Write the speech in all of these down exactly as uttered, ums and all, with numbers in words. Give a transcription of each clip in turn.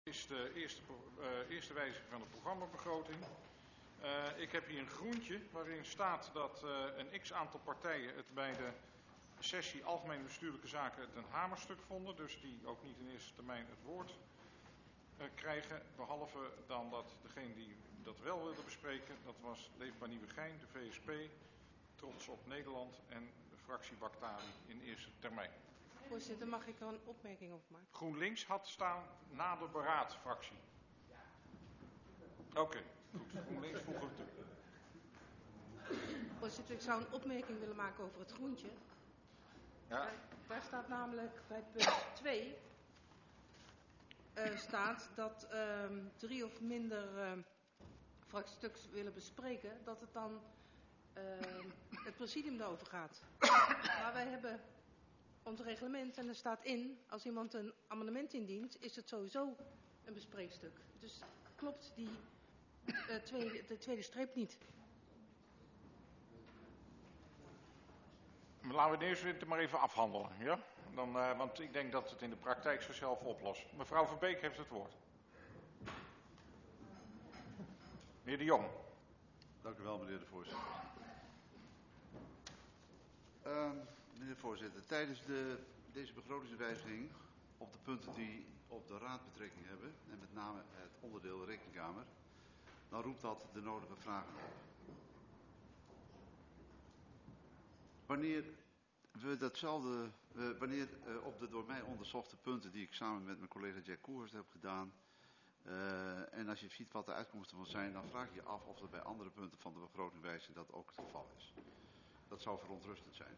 Is de eerste, uh, eerste wijziging van de programmabegroting. Uh, ik heb hier een groentje waarin staat dat uh, een x-aantal partijen het bij de sessie Algemene Bestuurlijke Zaken het een hamerstuk vonden. Dus die ook niet in eerste termijn het woord uh, krijgen. Behalve dan dat degene die dat wel wilde bespreken, dat was Leefbaar Nieuwegein, de V S P, Trots op Nederland en de fractie Bactari in eerste termijn. Voorzitter, mag ik er een opmerking over maken? GroenLinks had staan na de beraadfractie. Oké, okay, goed. GroenLinks voegen we toe. Voorzitter, ik zou een opmerking willen maken over het groentje. Ja. Daar, daar staat namelijk bij punt twee uh, staat dat uh, drie of minder uh, vraagstuks willen bespreken, dat het dan uh, het presidium erover gaat. Maar wij hebben ons reglement en er staat in, als iemand een amendement indient, is het sowieso een bespreekstuk. Dus klopt die uh, tweede, de tweede streep niet. Laten we deze eerst maar even afhandelen, ja? Dan, uh, want ik denk dat het in de praktijk zichzelf oplost. Mevrouw Verbeek heeft het woord. Meneer De Jong. Dank u wel, meneer de voorzitter. Uh, meneer de voorzitter, tijdens de, deze begrotingswijziging op de punten die op de raad betrekking hebben, en met name het onderdeel rekenkamer, dan roept dat de nodige vragen op. Wanneer we datzelfde, uh, wanneer uh, op de door mij onderzochte punten die ik samen met mijn collega Jack Koers heb gedaan, uh, en als je ziet wat de uitkomsten van zijn, dan vraag je je af of er bij andere punten van de begrotingswijziging dat ook het geval is. Dat zou verontrustend zijn.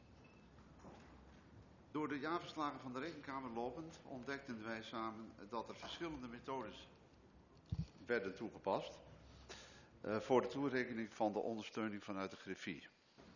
Door de jaarverslagen van de Rekenkamer lopend ontdekten wij samen dat er verschillende methodes werden toegepast uh, voor de toerekening van de ondersteuning vanuit de griffier.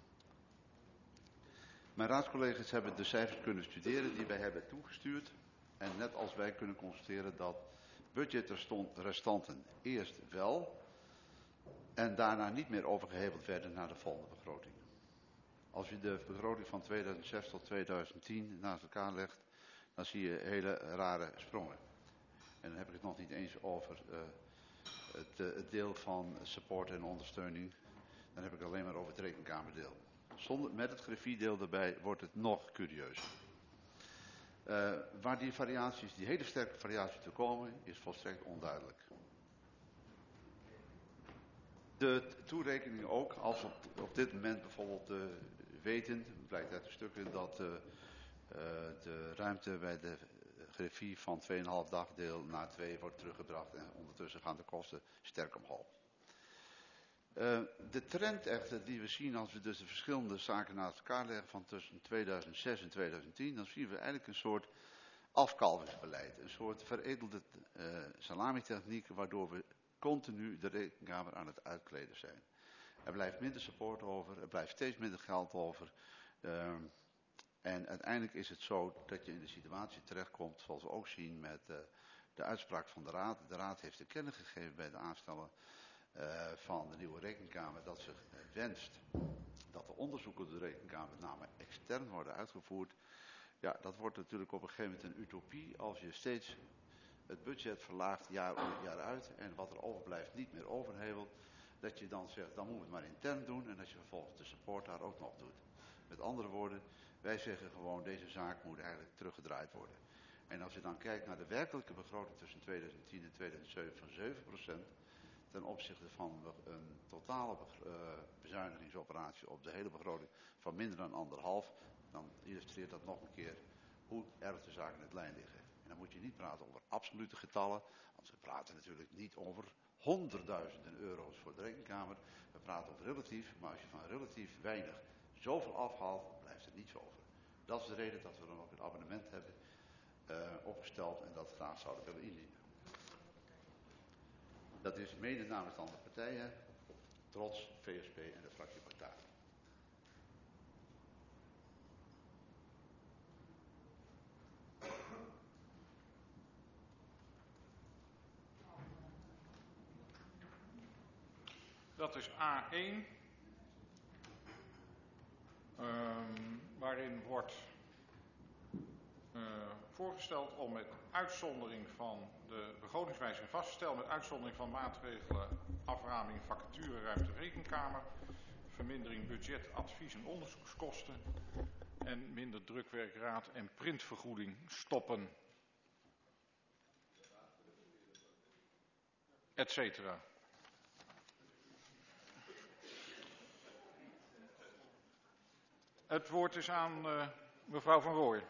Mijn raadscollega's hebben de cijfers kunnen studeren die wij hebben toegestuurd en net als wij kunnen constateren dat budgetrestanten eerst wel en daarna niet meer overgeheveld werden naar de volgende begroting. Als je de begroting van tweeduizend zes tot tweeduizend tien naast elkaar legt, dan zie je hele rare sprongen. En dan heb ik het nog niet eens over uh, het, uh, het deel van support en ondersteuning. Dan heb ik het alleen maar over het rekenkamerdeel. Zonder, met het griffiedeel erbij wordt het nog curieuzer. Uh, waar die variaties, die hele sterke variaties te komen, is volstrekt onduidelijk. De toerekening ook, als we op, op dit moment bijvoorbeeld uh, weten, blijkt uit de stukken dat uh, uh, de ruimte bij de griffier van twee komma vijf dagdeel naar twee wordt teruggebracht en ondertussen gaan de kosten sterk omhoog. Uh, de trend echter die we zien als we dus de verschillende zaken naast elkaar leggen van tussen tweeduizend zes en tweeduizend tien, dan zien we eigenlijk een soort afkalvingsbeleid, een soort veredelde uh, salamitechniek waardoor we continu de rekenkamer aan het uitkleden zijn. Er blijft minder support over, er blijft steeds minder geld over. Uh, en uiteindelijk is het zo dat je in de situatie terechtkomt, zoals we ook zien met uh, de uitspraak van de Raad. De Raad heeft te kennen gegeven bij de aanstellen uh, van de nieuwe rekenkamer dat ze uh, wenst dat de onderzoeken door de rekenkamer met name extern worden uitgevoerd. Ja, dat wordt natuurlijk op een gegeven moment een utopie als je steeds het budget verlaagt jaar in jaar uit en wat er overblijft niet meer overhevelt, dat je dan zegt, dan moeten we het maar intern doen en dat je vervolgens de support daar ook nog doet. Met andere woorden, wij zeggen gewoon, deze zaak moet eigenlijk teruggedraaid worden. En als je dan kijkt naar de werkelijke begroting tussen tweeduizend tien en tweeduizend zeven van zeven procent, ten opzichte van een totale uh, bezuinigingsoperatie op de hele begroting van minder dan anderhalf, dan illustreert dat nog een keer hoe erg de zaken in het lijn liggen. En dan moet je niet praten over absolute getallen, want we praten natuurlijk niet over honderdduizenden euro's voor de rekenkamer. We praten over relatief, maar als je van relatief weinig zoveel afhaalt, blijft er niets over. Dat is de reden dat we dan ook een abonnement hebben uh, opgesteld en dat graag zouden willen indienen. Dat is mede namens de andere partijen, Trots, V S P en de fractie Bactari. Dat is A één, um, waarin wordt uh, voorgesteld om met uitzondering van de begrotingswijziging vast te stellen, met uitzondering van maatregelen aframing vacatureruimte rekenkamer, vermindering budget, advies en onderzoekskosten en minder drukwerk, raad en printvergoeding stoppen, et cetera. Het woord is aan uh, mevrouw Van Rooyen.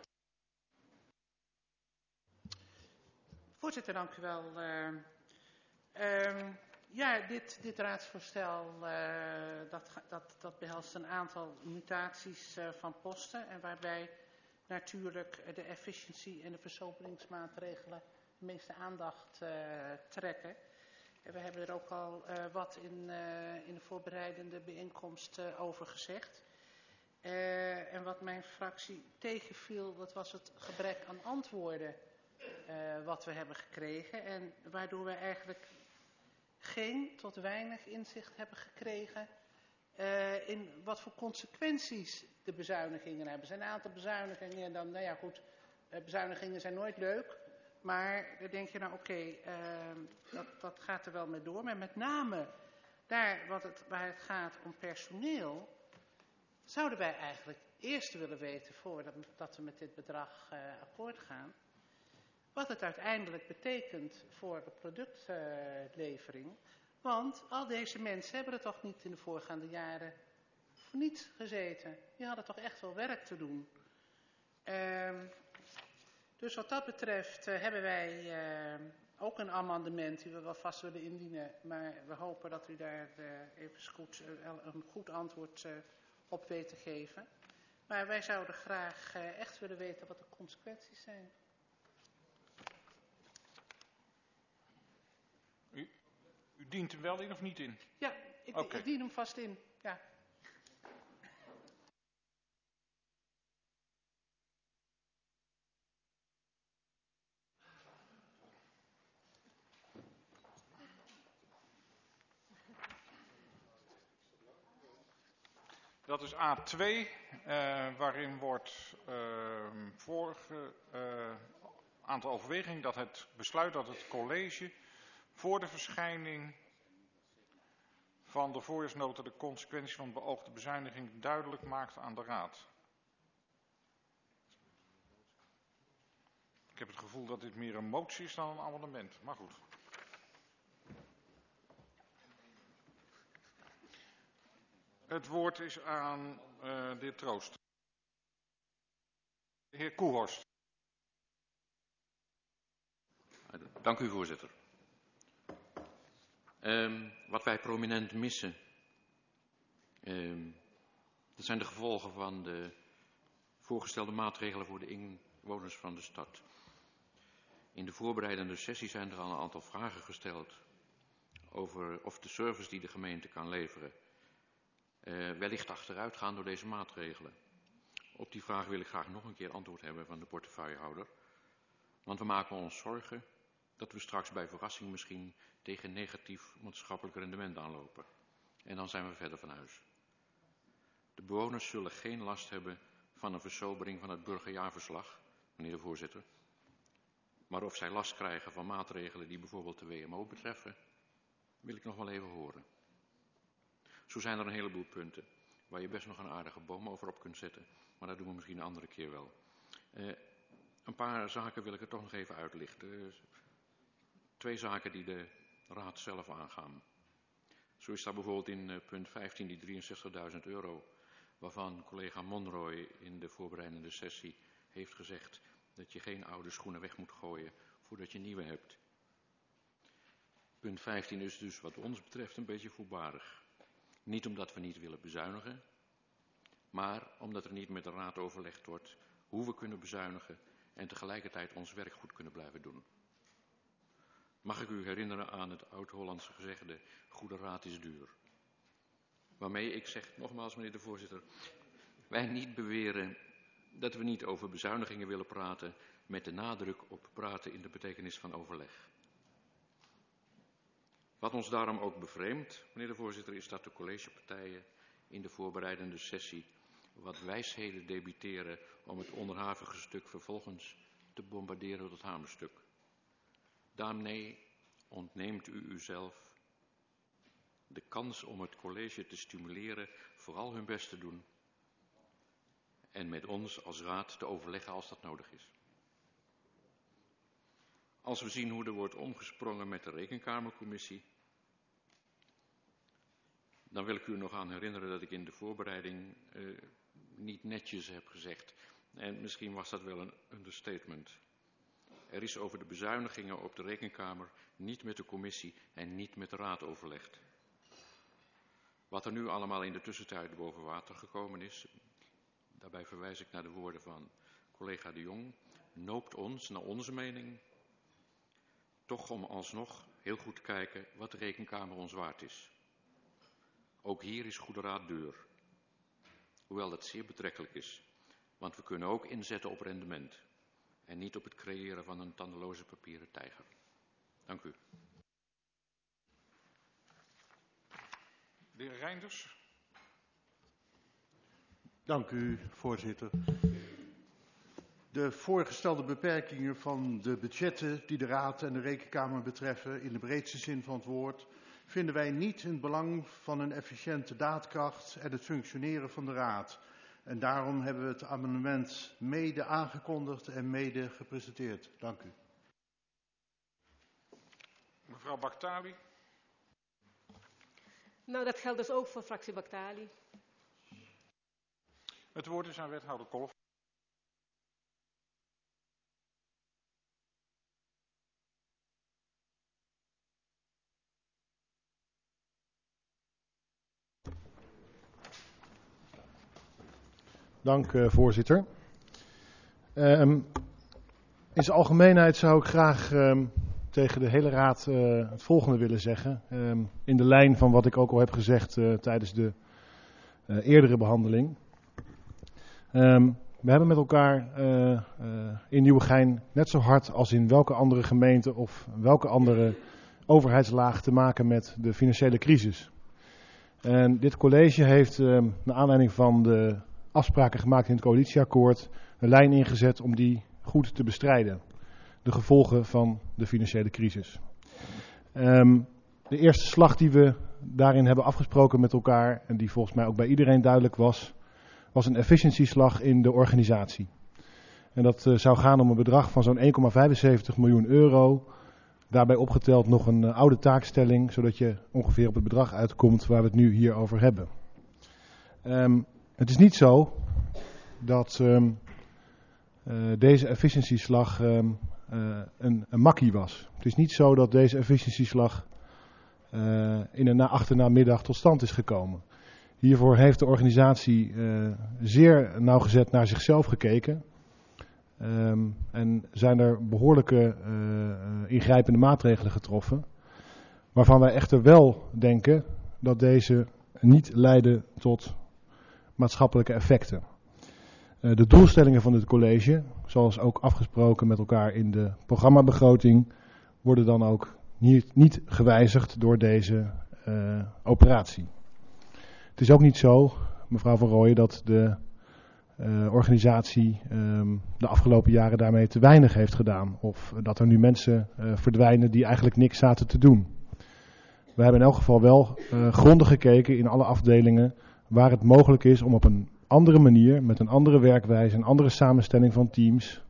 Voorzitter, dank u wel. Uh, uh, ja, dit, dit raadsvoorstel uh, dat, dat, dat behelst een aantal mutaties uh, van posten en waarbij natuurlijk de efficiëntie en de versoberingsmaatregelen de meeste aandacht uh, trekken. En we hebben er ook al uh, wat in, uh, in de voorbereidende bijeenkomst uh, over gezegd. Uh, en wat mijn fractie tegenviel, dat was het gebrek aan antwoorden uh, wat we hebben gekregen. En waardoor we eigenlijk geen tot weinig inzicht hebben gekregen uh, in wat voor consequenties de bezuinigingen hebben. Er zijn een aantal bezuinigingen en dan, nou ja goed, uh, bezuinigingen zijn nooit leuk. Maar dan denk je nou oké, okay, uh, dat, dat gaat er wel mee door. Maar met name daar wat het, waar het gaat om personeel, zouden wij eigenlijk eerst willen weten, voordat dat we met dit bedrag uh, akkoord gaan, wat het uiteindelijk betekent voor de productlevering. Uh, Want al deze mensen hebben er toch niet in de voorgaande jaren voor niets gezeten. Die hadden toch echt wel werk te doen. Uh, dus wat dat betreft uh, hebben wij uh, ook een amendement die we wel vast willen indienen. Maar we hopen dat u daar uh, even goed, uh, een goed antwoord uh, op weet te geven. Maar wij zouden graag uh, echt willen weten wat de consequenties zijn. U, u dient hem wel in of niet in? Ja, ik, okay. ik dien hem vast in. Ja. Dat is A twee, uh, waarin wordt uh, vorige uh, aantal overwegingen dat het besluit dat het college voor de verschijning van de voorjaarsnota de consequenties van de beoogde bezuiniging duidelijk maakt aan de Raad. Ik heb het gevoel dat dit meer een motie is dan een amendement, maar goed. Het woord is aan uh, de heer Troost. De heer Koehorst. Dank u, voorzitter. Um, wat wij prominent missen, um, dat zijn de gevolgen van de voorgestelde maatregelen voor de inwoners van de stad. In de voorbereidende sessie zijn er al een aantal vragen gesteld over of de service die de gemeente kan leveren Uh, wellicht achteruit gaan door deze maatregelen. Op die vraag wil ik graag nog een keer antwoord hebben van de portefeuillehouder. Want we maken ons zorgen dat we straks bij verrassing misschien tegen negatief maatschappelijk rendement aanlopen. En dan zijn we verder van huis. De bewoners zullen geen last hebben van een versobering van het burgerjaarverslag, meneer de voorzitter. Maar of zij last krijgen van maatregelen die bijvoorbeeld de W M O betreffen, wil ik nog wel even horen. Zo zijn er een heleboel punten waar je best nog een aardige boom over op kunt zetten. Maar dat doen we misschien een andere keer wel. Uh, een paar zaken wil ik er toch nog even uitlichten. Uh, twee zaken die de raad zelf aangaan. Zo is daar bijvoorbeeld in uh, punt vijftien die drieënzestigduizend euro. Waarvan collega Monroy in de voorbereidende sessie heeft gezegd dat je geen oude schoenen weg moet gooien voordat je nieuwe hebt. Punt vijftien is dus wat ons betreft een beetje voorbarig. Niet omdat we niet willen bezuinigen, maar omdat er niet met de raad overlegd wordt hoe we kunnen bezuinigen en tegelijkertijd ons werk goed kunnen blijven doen. Mag ik u herinneren aan het oud-Hollandse gezegde, goede raad is duur. Waarmee ik zeg, nogmaals meneer de voorzitter, wij niet beweren dat we niet over bezuinigingen willen praten met de nadruk op praten in de betekenis van overleg. Wat ons daarom ook bevreemdt, meneer de voorzitter, is dat de collegepartijen in de voorbereidende sessie wat wijsheden debiteren om het onderhavige stuk vervolgens te bombarderen tot hamerstuk. Daarmee ontneemt u uzelf de kans om het college te stimuleren vooral hun best te doen en met ons als raad te overleggen als dat nodig is. Als we zien hoe er wordt omgesprongen met de Rekenkamercommissie, dan wil ik u nog aan herinneren dat ik in de voorbereiding uh, niet netjes heb gezegd. En misschien was dat wel een understatement. Er is over de bezuinigingen op de Rekenkamer niet met de commissie en niet met de raad overlegd. Wat er nu allemaal in de tussentijd boven water gekomen is, daarbij verwijs ik naar de woorden van collega De Jong, noopt ons, naar onze mening, toch om alsnog heel goed te kijken wat de Rekenkamer ons waard is. Ook hier is goede raad duur, hoewel dat zeer betrekkelijk is, want we kunnen ook inzetten op rendement en niet op het creëren van een tandeloze papieren tijger. Dank u. De heer Reinders. Dank u, voorzitter. De voorgestelde beperkingen van de budgetten die de Raad en de Rekenkamer betreffen, in de breedste zin van het woord, vinden wij niet in het belang van een efficiënte daadkracht en het functioneren van de Raad. En daarom hebben we het amendement mede aangekondigd en mede gepresenteerd. Dank u. Mevrouw Baktali. Nou, dat geldt dus ook voor fractie Baktali. Het woord is aan wethouder Kolf. Dank, uh, voorzitter. Um, in zijn algemeenheid zou ik graag um, tegen de hele raad uh, het volgende willen zeggen. Um, in de lijn van wat ik ook al heb gezegd uh, tijdens de uh, eerdere behandeling. Um, we hebben met elkaar uh, uh, in Nieuwegein net zo hard als in welke andere gemeente of welke andere overheidslaag te maken met de financiële crisis. En dit college heeft um, naar aanleiding van de afspraken gemaakt in het coalitieakkoord een lijn ingezet om die goed te bestrijden. De gevolgen van de financiële crisis. Um, de eerste slag die we daarin hebben afgesproken met elkaar, en die volgens mij ook bij iedereen duidelijk was, was een efficiëntieslag in de organisatie. En dat uh, zou gaan om een bedrag van zo'n één komma vijfenzeventig miljoen euro. Daarbij opgeteld nog een uh, oude taakstelling, zodat je ongeveer op het bedrag uitkomt waar we het nu hier over hebben. Um, Het is niet zo dat um, uh, deze efficiëntieslag um, uh, een, een makkie was. Het is niet zo dat deze efficiëntieslag uh, in een achternamiddag tot stand is gekomen. Hiervoor heeft de organisatie uh, zeer nauwgezet naar zichzelf gekeken. Um, en zijn er behoorlijke uh, ingrijpende maatregelen getroffen. Waarvan wij echter wel denken dat deze niet leiden tot maatschappelijke effecten. Uh, de doelstellingen van dit college, zoals ook afgesproken met elkaar in de programmabegroting, worden dan ook niet, niet gewijzigd door deze uh, operatie. Het is ook niet zo, mevrouw Van Rooyen, dat de uh, organisatie um, de afgelopen jaren daarmee te weinig heeft gedaan. Of dat er nu mensen uh, verdwijnen die eigenlijk niks zaten te doen. We hebben in elk geval wel uh, grondig gekeken in alle afdelingen waar het mogelijk is om op een andere manier, met een andere werkwijze, een andere samenstelling van teams,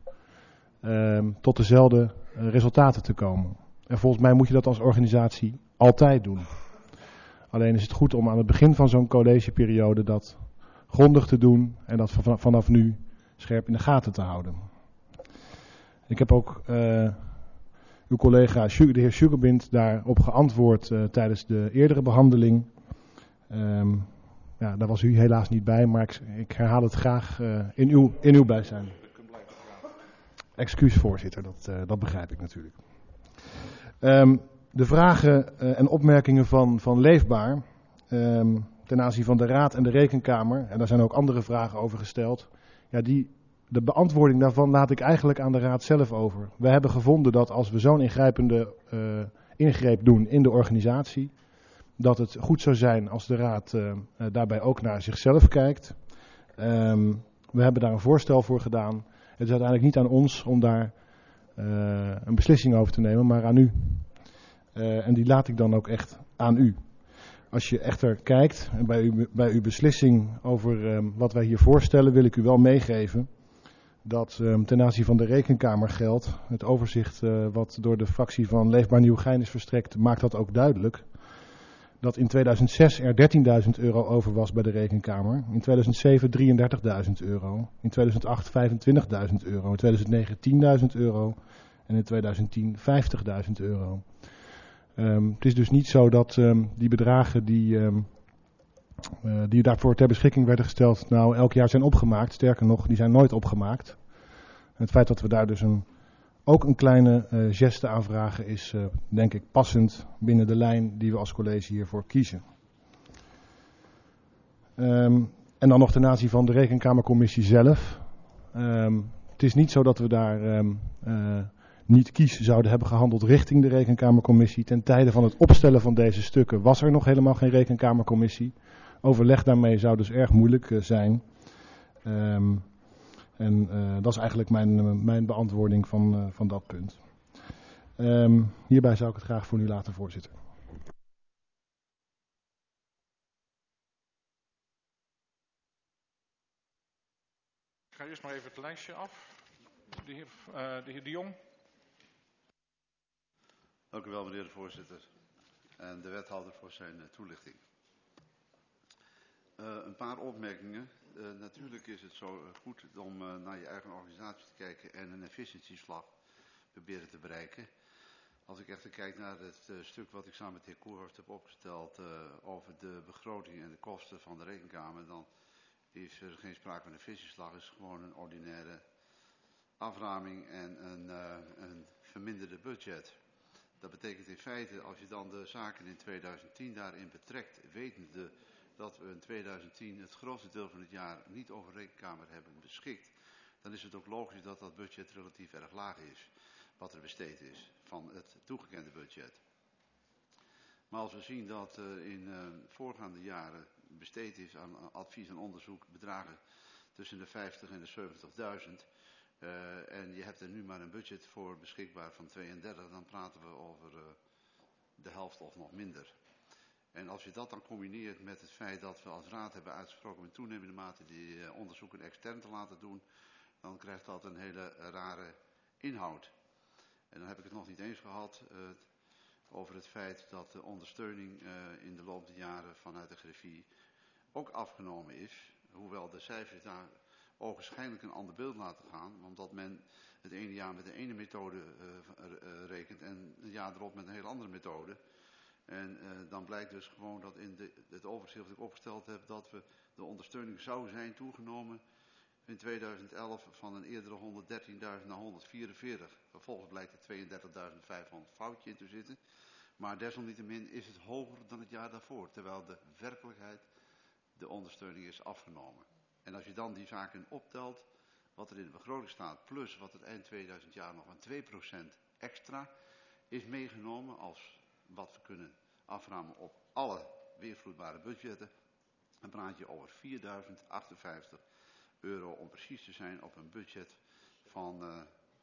um, tot dezelfde uh, resultaten te komen. En volgens mij moet je dat als organisatie altijd doen. Alleen is het goed om aan het begin van zo'n collegeperiode dat grondig te doen en dat vanaf nu scherp in de gaten te houden. Ik heb ook uh, uw collega de heer Sugarbind daarop geantwoord uh, tijdens de eerdere behandeling. Um, Ja, daar was u helaas niet bij, maar ik, ik herhaal het graag uh, in, uw, in uw bijzijn. Excuus, voorzitter, dat, uh, dat begrijp ik natuurlijk. Um, de vragen uh, en opmerkingen van, van Leefbaar um, ten aanzien van de Raad en de Rekenkamer, en daar zijn ook andere vragen over gesteld, ja, die, de beantwoording daarvan laat ik eigenlijk aan de Raad zelf over. We hebben gevonden dat als we zo'n ingrijpende uh, ingreep doen in de organisatie, dat het goed zou zijn als de Raad uh, daarbij ook naar zichzelf kijkt. Um, we hebben daar een voorstel voor gedaan. Het is uiteindelijk niet aan ons om daar uh, een beslissing over te nemen, maar aan u. Uh, en die laat ik dan ook echt aan u. Als je echter kijkt bij, u, bij uw beslissing over um, wat wij hier voorstellen, wil ik u wel meegeven dat um, ten aanzien van de Rekenkamer geldt, het overzicht uh, wat door de fractie van Leefbaar Nieuwegein is verstrekt, maakt dat ook duidelijk. Dat in tweeduizend zes er dertienduizend euro over was bij de Rekenkamer, in tweeduizend zeven drieëndertigduizend euro, in tweeduizend acht vijfentwintigduizend euro, in tweeduizend negen tienduizend euro en in tweeduizend tien vijftigduizend euro. Um, het is dus niet zo dat um, die bedragen die, um, uh, die daarvoor ter beschikking werden gesteld, nou elk jaar zijn opgemaakt. Sterker nog, die zijn nooit opgemaakt. En het feit dat we daar dus een, ook een kleine uh, geste aan vragen is, uh, denk ik, passend binnen de lijn die we als college hiervoor kiezen. Um, en dan nog ten aanzien van de Rekenkamercommissie zelf. Um, het is niet zo dat we daar um, uh, niet kies zouden hebben gehandeld richting de Rekenkamercommissie. Ten tijde van het opstellen van deze stukken was er nog helemaal geen Rekenkamercommissie. Overleg daarmee zou dus erg moeilijk uh, zijn. Um, en uh, dat is eigenlijk mijn, uh, mijn beantwoording van, uh, van dat punt. Um, hierbij zou ik het graag voor u laten, voorzitter. Ik ga eerst maar even het lijstje af. De heer, uh, de heer De Jong. Dank u wel, meneer de voorzitter. En de wethouder voor zijn uh, toelichting. Uh, een paar opmerkingen. Uh, natuurlijk is het zo goed om uh, naar je eigen organisatie te kijken en een efficiëntieslag proberen te bereiken. Als ik echter kijk naar het uh, stuk wat ik samen met de heer Koerhorst heb opgesteld uh, over de begroting en de kosten van de Rekenkamer, dan is er geen sprake van een efficiëntieslag. Het is gewoon een ordinaire aframing en een, uh, een verminderde budget. Dat betekent in feite, als je dan de zaken in tweeduizend tien daarin betrekt, wetende dat we in tweeduizend tien het grootste deel van het jaar niet over Rekenkamer hebben beschikt, dan is het ook logisch dat dat budget relatief erg laag is, wat er besteed is van het toegekende budget. Maar als we zien dat uh, in uh, voorgaande jaren besteed is aan advies en onderzoek bedragen tussen de vijftig en de zeventigduizend, Uh, en je hebt er nu maar een budget voor beschikbaar van tweeëndertig, dan praten we over uh, de helft of nog minder. En als je dat dan combineert met het feit dat we als raad hebben uitgesproken met toenemende mate die uh, onderzoeken extern te laten doen, dan krijgt dat een hele uh, rare inhoud. En dan heb ik het nog niet eens gehad uh, over het feit dat de ondersteuning uh, in de loop der jaren vanuit de greffie ook afgenomen is, hoewel de cijfers daar ogenschijnlijk een ander beeld laten gaan, omdat men het ene jaar met de ene methode uh, uh, rekent en een jaar erop met een heel andere methode. En uh, dan blijkt dus gewoon dat in de, het overzicht dat ik opgesteld heb, dat we de ondersteuning zou zijn toegenomen in tweeduizend elf van een eerdere honderddertienduizend naar honderdvierenveertig. Vervolgens blijkt er tweeëndertigduizend vijfhonderd foutje in te zitten. Maar desalniettemin is het hoger dan het jaar daarvoor, terwijl de werkelijkheid de ondersteuning is afgenomen. En als je dan die zaken optelt, wat er in de begroting staat, plus wat het eind tweeduizend jaar nog een twee procent extra is meegenomen als wat we kunnen aframen op alle weervloedbare budgetten, dan praat je over vierduizend achtenvijftig euro om precies te zijn op een budget van uh,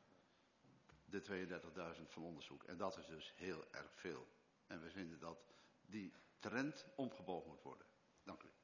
de tweeëndertigduizend van onderzoek. En dat is dus heel erg veel. En we vinden dat die trend omgebogen moet worden. Dank u.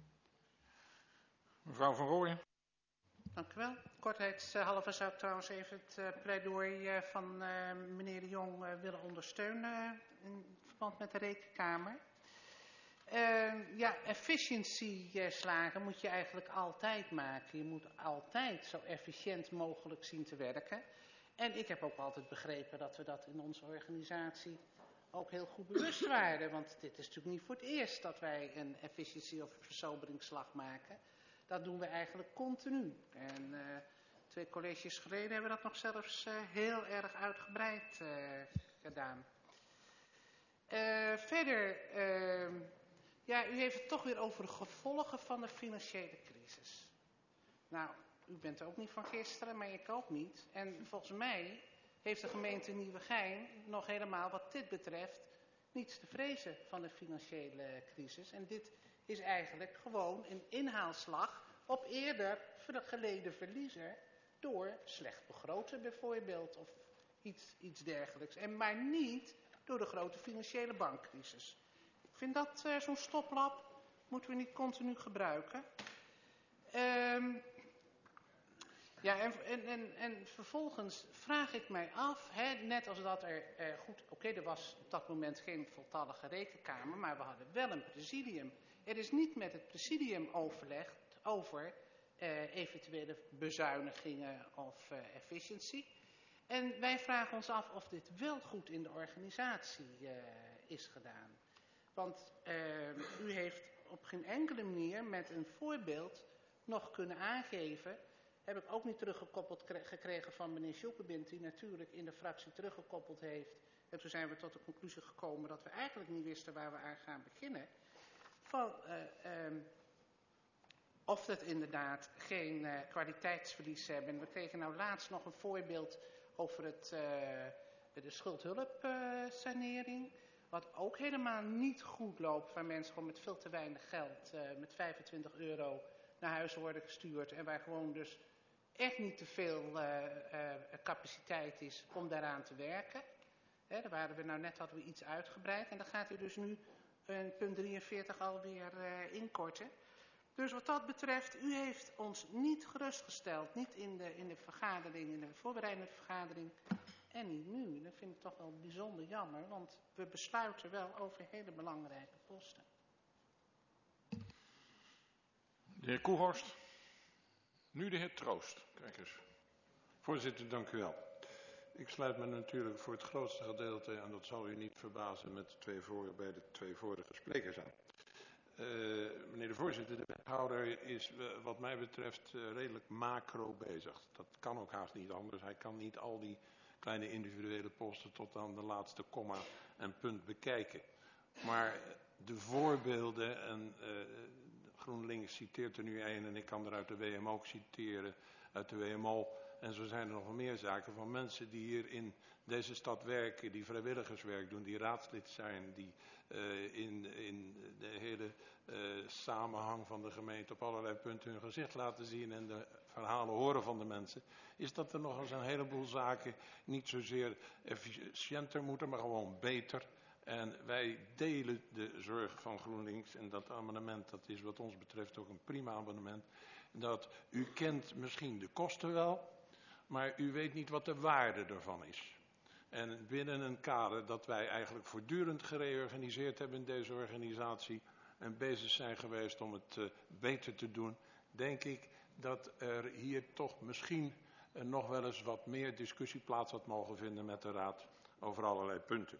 Mevrouw Van Rooyen. Dank u wel. Kortheidshalve zou ik trouwens even het uh, pleidooi uh, van uh, meneer De Jong uh, willen ondersteunen uh, in verband met de Rekenkamer. Uh, ja, efficiëntieslagen moet je eigenlijk altijd maken. Je moet altijd zo efficiënt mogelijk zien te werken. En ik heb ook altijd begrepen dat we dat in onze organisatie ook heel goed bewust waren. Want dit is natuurlijk niet voor het eerst dat wij een efficiëntie- of versoberingsslag maken. Dat doen we eigenlijk continu. En uh, twee colleges geleden hebben we dat nog zelfs uh, heel erg uitgebreid uh, gedaan. Uh, verder, uh, ja, u heeft het toch weer over de gevolgen van de financiële crisis. Nou, u bent ook niet van gisteren, maar ik ook niet. En volgens mij heeft de gemeente Nieuwegein nog helemaal wat dit betreft niets te vrezen van de financiële crisis. En dit is eigenlijk gewoon een inhaalslag op eerder geleden verliezen door slecht begroten bijvoorbeeld of iets, iets dergelijks. En maar niet door de grote financiële bankcrisis. Ik vind dat uh, zo'n stoplap moeten we niet continu gebruiken. Um, ja, en, en, en, en vervolgens vraag ik mij af, hè, net als dat er, uh, goed, oké, okay, er was op dat moment geen voltallige rekenkamer, maar we hadden wel een presidium. Er is niet met het presidium overlegd over uh, eventuele bezuinigingen of uh, efficiëntie. En wij vragen ons af of dit wel goed in de organisatie uh, is gedaan. Want uh, u heeft op geen enkele manier met een voorbeeld nog kunnen aangeven, heb ik ook niet teruggekoppeld gekregen van meneer Sjoekebint, die natuurlijk in de fractie teruggekoppeld heeft. En toen zijn we tot de conclusie gekomen dat we eigenlijk niet wisten waar we aan gaan beginnen. Van, uh, um, of dat inderdaad geen uh, kwaliteitsverlies hebben. We kregen nou laatst nog een voorbeeld over het, uh, de schuldhulpsanering. Uh, wat ook helemaal niet goed loopt, waar mensen gewoon met veel te weinig geld, uh, met vijfentwintig euro naar huis worden gestuurd. En waar gewoon dus echt niet te veel uh, uh, capaciteit is om daaraan te werken. Hè, daar waren we nou net, hadden we iets uitgebreid. En dan gaat u dus nu een punt drieënveertig alweer uh, inkorten. Dus wat dat betreft, u heeft ons niet gerustgesteld. Niet in de, in de vergadering, in de voorbereidende vergadering. En niet nu. Dat vind ik toch wel bijzonder jammer. Want we besluiten wel over hele belangrijke posten. De heer Koehorst. Nu de heer Troost. Kijk eens. Voorzitter, dank u wel. Ik sluit me natuurlijk voor het grootste gedeelte, en dat zal u niet verbazen, met de twee voor, bij de twee vorige sprekers aan. Uh, meneer de voorzitter, de wethouder is uh, wat mij betreft uh, redelijk macro bezig. Dat kan ook haast niet anders. Hij kan niet al die kleine individuele posten tot aan de laatste komma en punt bekijken. Maar de voorbeelden, en uh, GroenLinks citeert er nu een en ik kan er uit de W M O ook citeren, uit de W M O. En zo zijn er nog wel meer zaken van mensen die hier in deze stad werken, die vrijwilligerswerk doen, die raadslid zijn, die uh, in, in de hele uh, samenhang van de gemeente op allerlei punten hun gezicht laten zien en de verhalen horen van de mensen, is dat er nog eens een heleboel zaken niet zozeer efficiënter moeten, maar gewoon beter. En wij delen de zorg van GroenLinks en dat amendement, dat is wat ons betreft ook een prima amendement. Dat u kent misschien de kosten wel, maar u weet niet wat de waarde ervan is. En binnen een kader dat wij eigenlijk voortdurend gereorganiseerd hebben in deze organisatie en bezig zijn geweest om het uh, beter te doen, denk ik dat er hier toch misschien uh, nog wel eens wat meer discussie plaats had mogen vinden met de Raad over allerlei punten.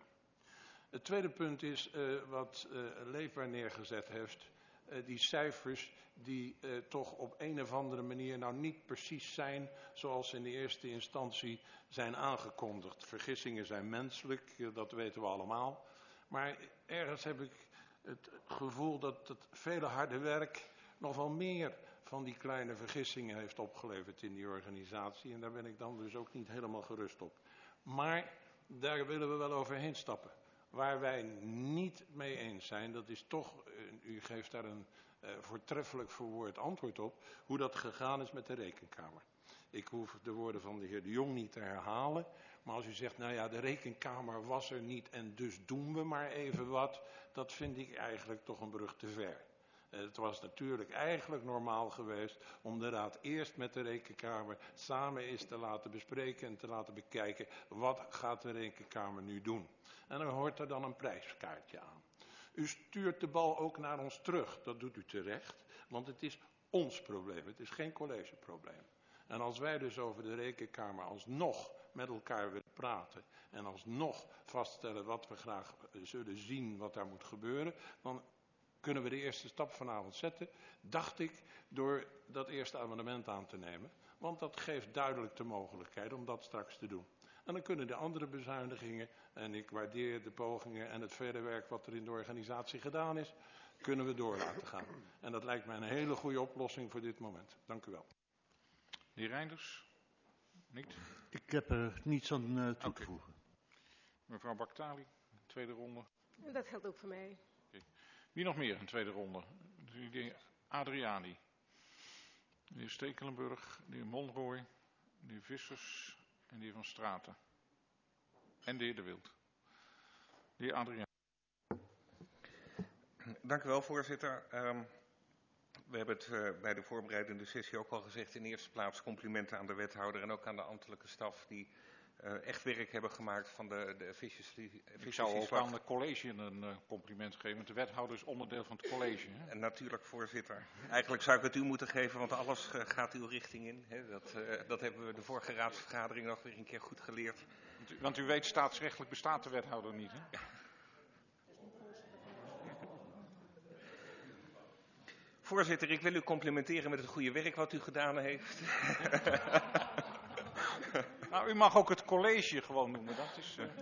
Het tweede punt is uh, wat uh, Leefbaar neergezet heeft. Uh, die cijfers die uh, toch op een of andere manier nou niet precies zijn zoals ze in de eerste instantie zijn aangekondigd. Vergissingen zijn menselijk, uh, dat weten we allemaal. Maar ergens heb ik het gevoel dat het vele harde werk nog wel meer van die kleine vergissingen heeft opgeleverd in die organisatie. En daar ben ik dan dus ook niet helemaal gerust op. Maar daar willen we wel overheen stappen. Waar wij niet mee eens zijn, dat is toch, u geeft daar een uh, voortreffelijk verwoord antwoord op, hoe dat gegaan is met de Rekenkamer. Ik hoef de woorden van de heer De Jong niet te herhalen, maar als u zegt, nou ja, de Rekenkamer was er niet en dus doen we maar even wat, dat vind ik eigenlijk toch een brug te ver. Uh, het was natuurlijk eigenlijk normaal geweest om de Raad eerst met de Rekenkamer samen eens te laten bespreken en te laten bekijken, wat gaat de Rekenkamer nu doen. En dan hoort er dan een prijskaartje aan. U stuurt de bal ook naar ons terug. Dat doet u terecht, want het is ons probleem. Het is geen collegeprobleem. En als wij dus over de Rekenkamer alsnog met elkaar willen praten en alsnog vaststellen wat we graag zullen zien, wat daar moet gebeuren, dan kunnen we de eerste stap vanavond zetten, dacht ik, door dat eerste amendement aan te nemen. Want dat geeft duidelijk de mogelijkheid om dat straks te doen. En dan kunnen de andere bezuinigingen, en ik waardeer de pogingen en het verder werk wat er in de organisatie gedaan is, kunnen we door laten gaan. En dat lijkt mij een hele goede oplossing voor dit moment. Dank u wel. De heer Reinders? Niet? Ik heb er niets aan uh, toe te voegen. Okay. Mevrouw Baktali, tweede ronde. Dat geldt ook voor mij. Okay. Wie nog meer in tweede ronde? De heer Adriani. De heer Stekelenburg, de heer Monrooy, de heer Vissers en de heer Van Straten. En de heer De Wild. De heer Adriaan. Dank u wel, voorzitter. Um, we hebben het uh, bij de voorbereidende sessie ook al gezegd. In eerste plaats complimenten aan de wethouder en ook aan de ambtelijke staf die uh, echt werk hebben gemaakt van de, de efficiëntie. Ik zou ook aan het college een uh, compliment geven, want de wethouder is onderdeel van het college. Hè? En natuurlijk, voorzitter. Eigenlijk zou ik het u moeten geven, want alles uh, gaat uw richting in. Hè. Dat, uh, dat hebben we de vorige raadsvergadering nog weer een keer goed geleerd. Want u, want u weet, staatsrechtelijk bestaat de wethouder niet, hè? Ja. Voorzitter, ik wil u complimenteren met het goede werk wat u gedaan heeft. Nou, u mag ook het college gewoon noemen. Dat is, uh...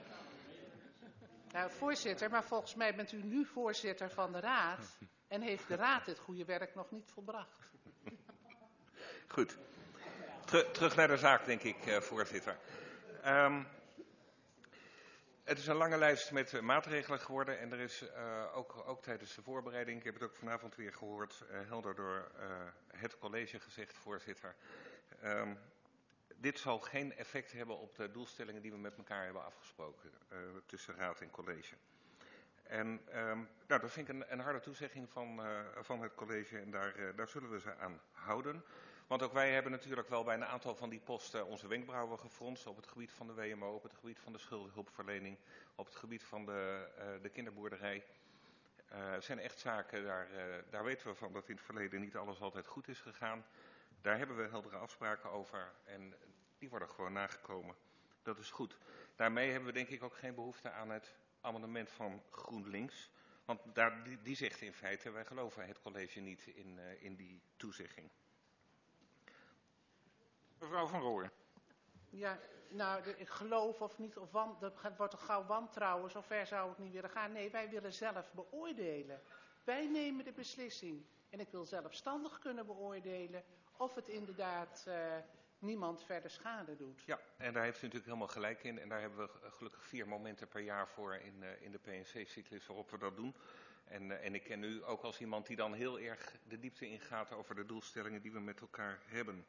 Nou, voorzitter, maar volgens mij bent u nu voorzitter van de raad en heeft de raad het goede werk nog niet volbracht. Goed. Ter, terug naar de zaak, denk ik, uh, voorzitter. Um, Het is een lange lijst met uh, maatregelen geworden en er is uh, ook, ook tijdens de voorbereiding, ik heb het ook vanavond weer gehoord, uh, helder door uh, het college gezegd, voorzitter. Um, dit zal geen effect hebben op de doelstellingen die we met elkaar hebben afgesproken uh, tussen raad en college. En um, nou, dat vind ik een, een harde toezegging van, uh, van het college en daar, uh, daar zullen we ze aan houden. Want ook wij hebben natuurlijk wel bij een aantal van die posten onze wenkbrauwen gefronst op het gebied van de W M O, op het gebied van de schuldenhulpverlening, op het gebied van de, uh, de kinderboerderij. Uh, het zijn echt zaken, daar, uh, daar weten we van dat in het verleden niet alles altijd goed is gegaan. Daar hebben we heldere afspraken over en die worden gewoon nagekomen. Dat is goed. Daarmee hebben we denk ik ook geen behoefte aan het amendement van GroenLinks. Want daar, die, die zegt in feite, wij geloven het college niet in, uh, in die toezegging. Mevrouw Van Rooyen. Ja, nou, de, ik geloof of niet, of wan, dat wordt toch gauw wantrouwen, zover zou ik niet willen gaan. Nee, wij willen zelf beoordelen. Wij nemen de beslissing. En ik wil zelfstandig kunnen beoordelen of het inderdaad uh, niemand verder schade doet. Ja, en daar heeft u natuurlijk helemaal gelijk in. En daar hebben we gelukkig vier momenten per jaar voor in, uh, in de P N C-cyclus waarop we dat doen. En, uh, en ik ken u ook als iemand die dan heel erg de diepte ingaat over de doelstellingen die we met elkaar hebben.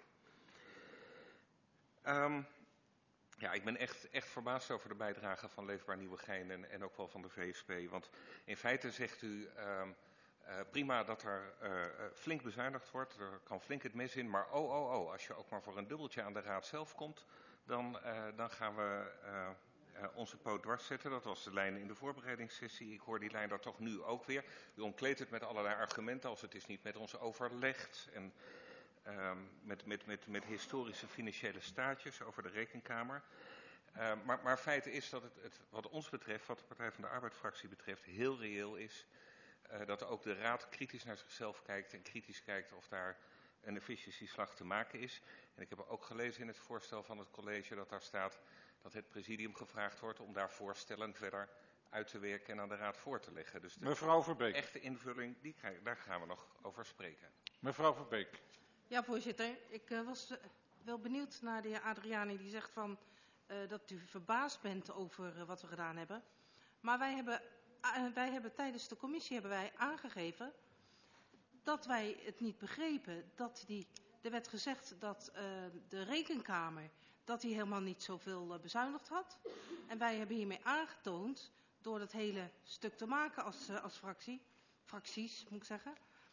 Um, ja, ik ben echt, echt verbaasd over de bijdrage van Leefbaar Nieuwegein en, en ook wel van de V S P. Want in feite zegt u um, uh, prima dat er uh, flink bezuinigd wordt, er kan flink het mes in. Maar oh, oh, oh, als je ook maar voor een dubbeltje aan de raad zelf komt, dan, uh, dan gaan we uh, uh, onze poot dwars zetten. Dat was de lijn in de voorbereidingssessie. Ik hoor die lijn daar toch nu ook weer. U omkleedt het met allerlei argumenten als het is niet met ons overlegd. En Um, met, met, met, met historische financiële staatjes over de rekenkamer. Uh, maar, maar feit is dat het, het wat ons betreft, wat de Partij van de Arbeid-fractie betreft, heel reëel is. Uh, dat ook de raad kritisch naar zichzelf kijkt en kritisch kijkt of daar een efficiëntieslag te maken is. En ik heb ook gelezen in het voorstel van het college dat daar staat dat het presidium gevraagd wordt om daar voorstellen verder uit te werken en aan de raad voor te leggen. Dus de Mevrouw Verbeek. Echte invulling, die, daar gaan we nog over spreken. Mevrouw Verbeek. Ja, voorzitter. Ik uh, was uh, wel benieuwd naar de heer Adriani die zegt van, uh, dat u verbaasd bent over uh, wat we gedaan hebben. Maar wij hebben, uh, wij hebben tijdens de commissie hebben wij aangegeven dat wij het niet begrepen. Dat die, er werd gezegd dat uh, de rekenkamer dat die helemaal niet zoveel uh, bezuinigd had. En wij hebben hiermee aangetoond, door dat hele stuk te maken als, uh, als fractie, fracties moet ik zeggen,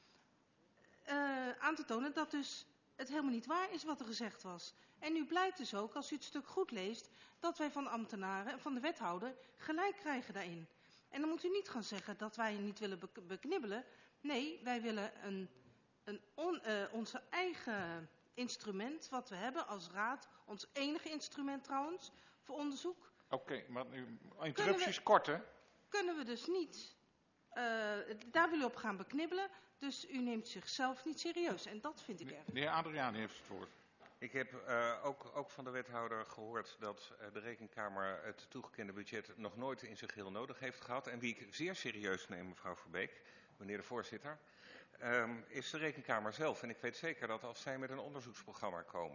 Uh, aan te tonen dat dus het helemaal niet waar is wat er gezegd was. En nu blijkt dus ook, als u het stuk goed leest, dat wij van de ambtenaren en van de wethouder gelijk krijgen daarin. En dan moet u niet gaan zeggen dat wij niet willen beknibbelen. Nee, wij willen een, een on, uh, onze eigen instrument, wat we hebben als raad, ons enige instrument trouwens, voor onderzoek. Oké, okay, maar nu, interrupties kort hè? Kunnen we dus niet, uh, daar wil u op gaan beknibbelen. Dus u neemt zichzelf niet serieus en dat vind ik erg. De heer Adriani heeft het woord. Ik heb uh, ook, ook van de wethouder gehoord dat uh, de Rekenkamer het toegekende budget nog nooit in zijn geheel nodig heeft gehad. En wie ik zeer serieus neem, mevrouw Verbeek, meneer de voorzitter, um, is de Rekenkamer zelf. En ik weet zeker dat als zij met een onderzoeksprogramma komen,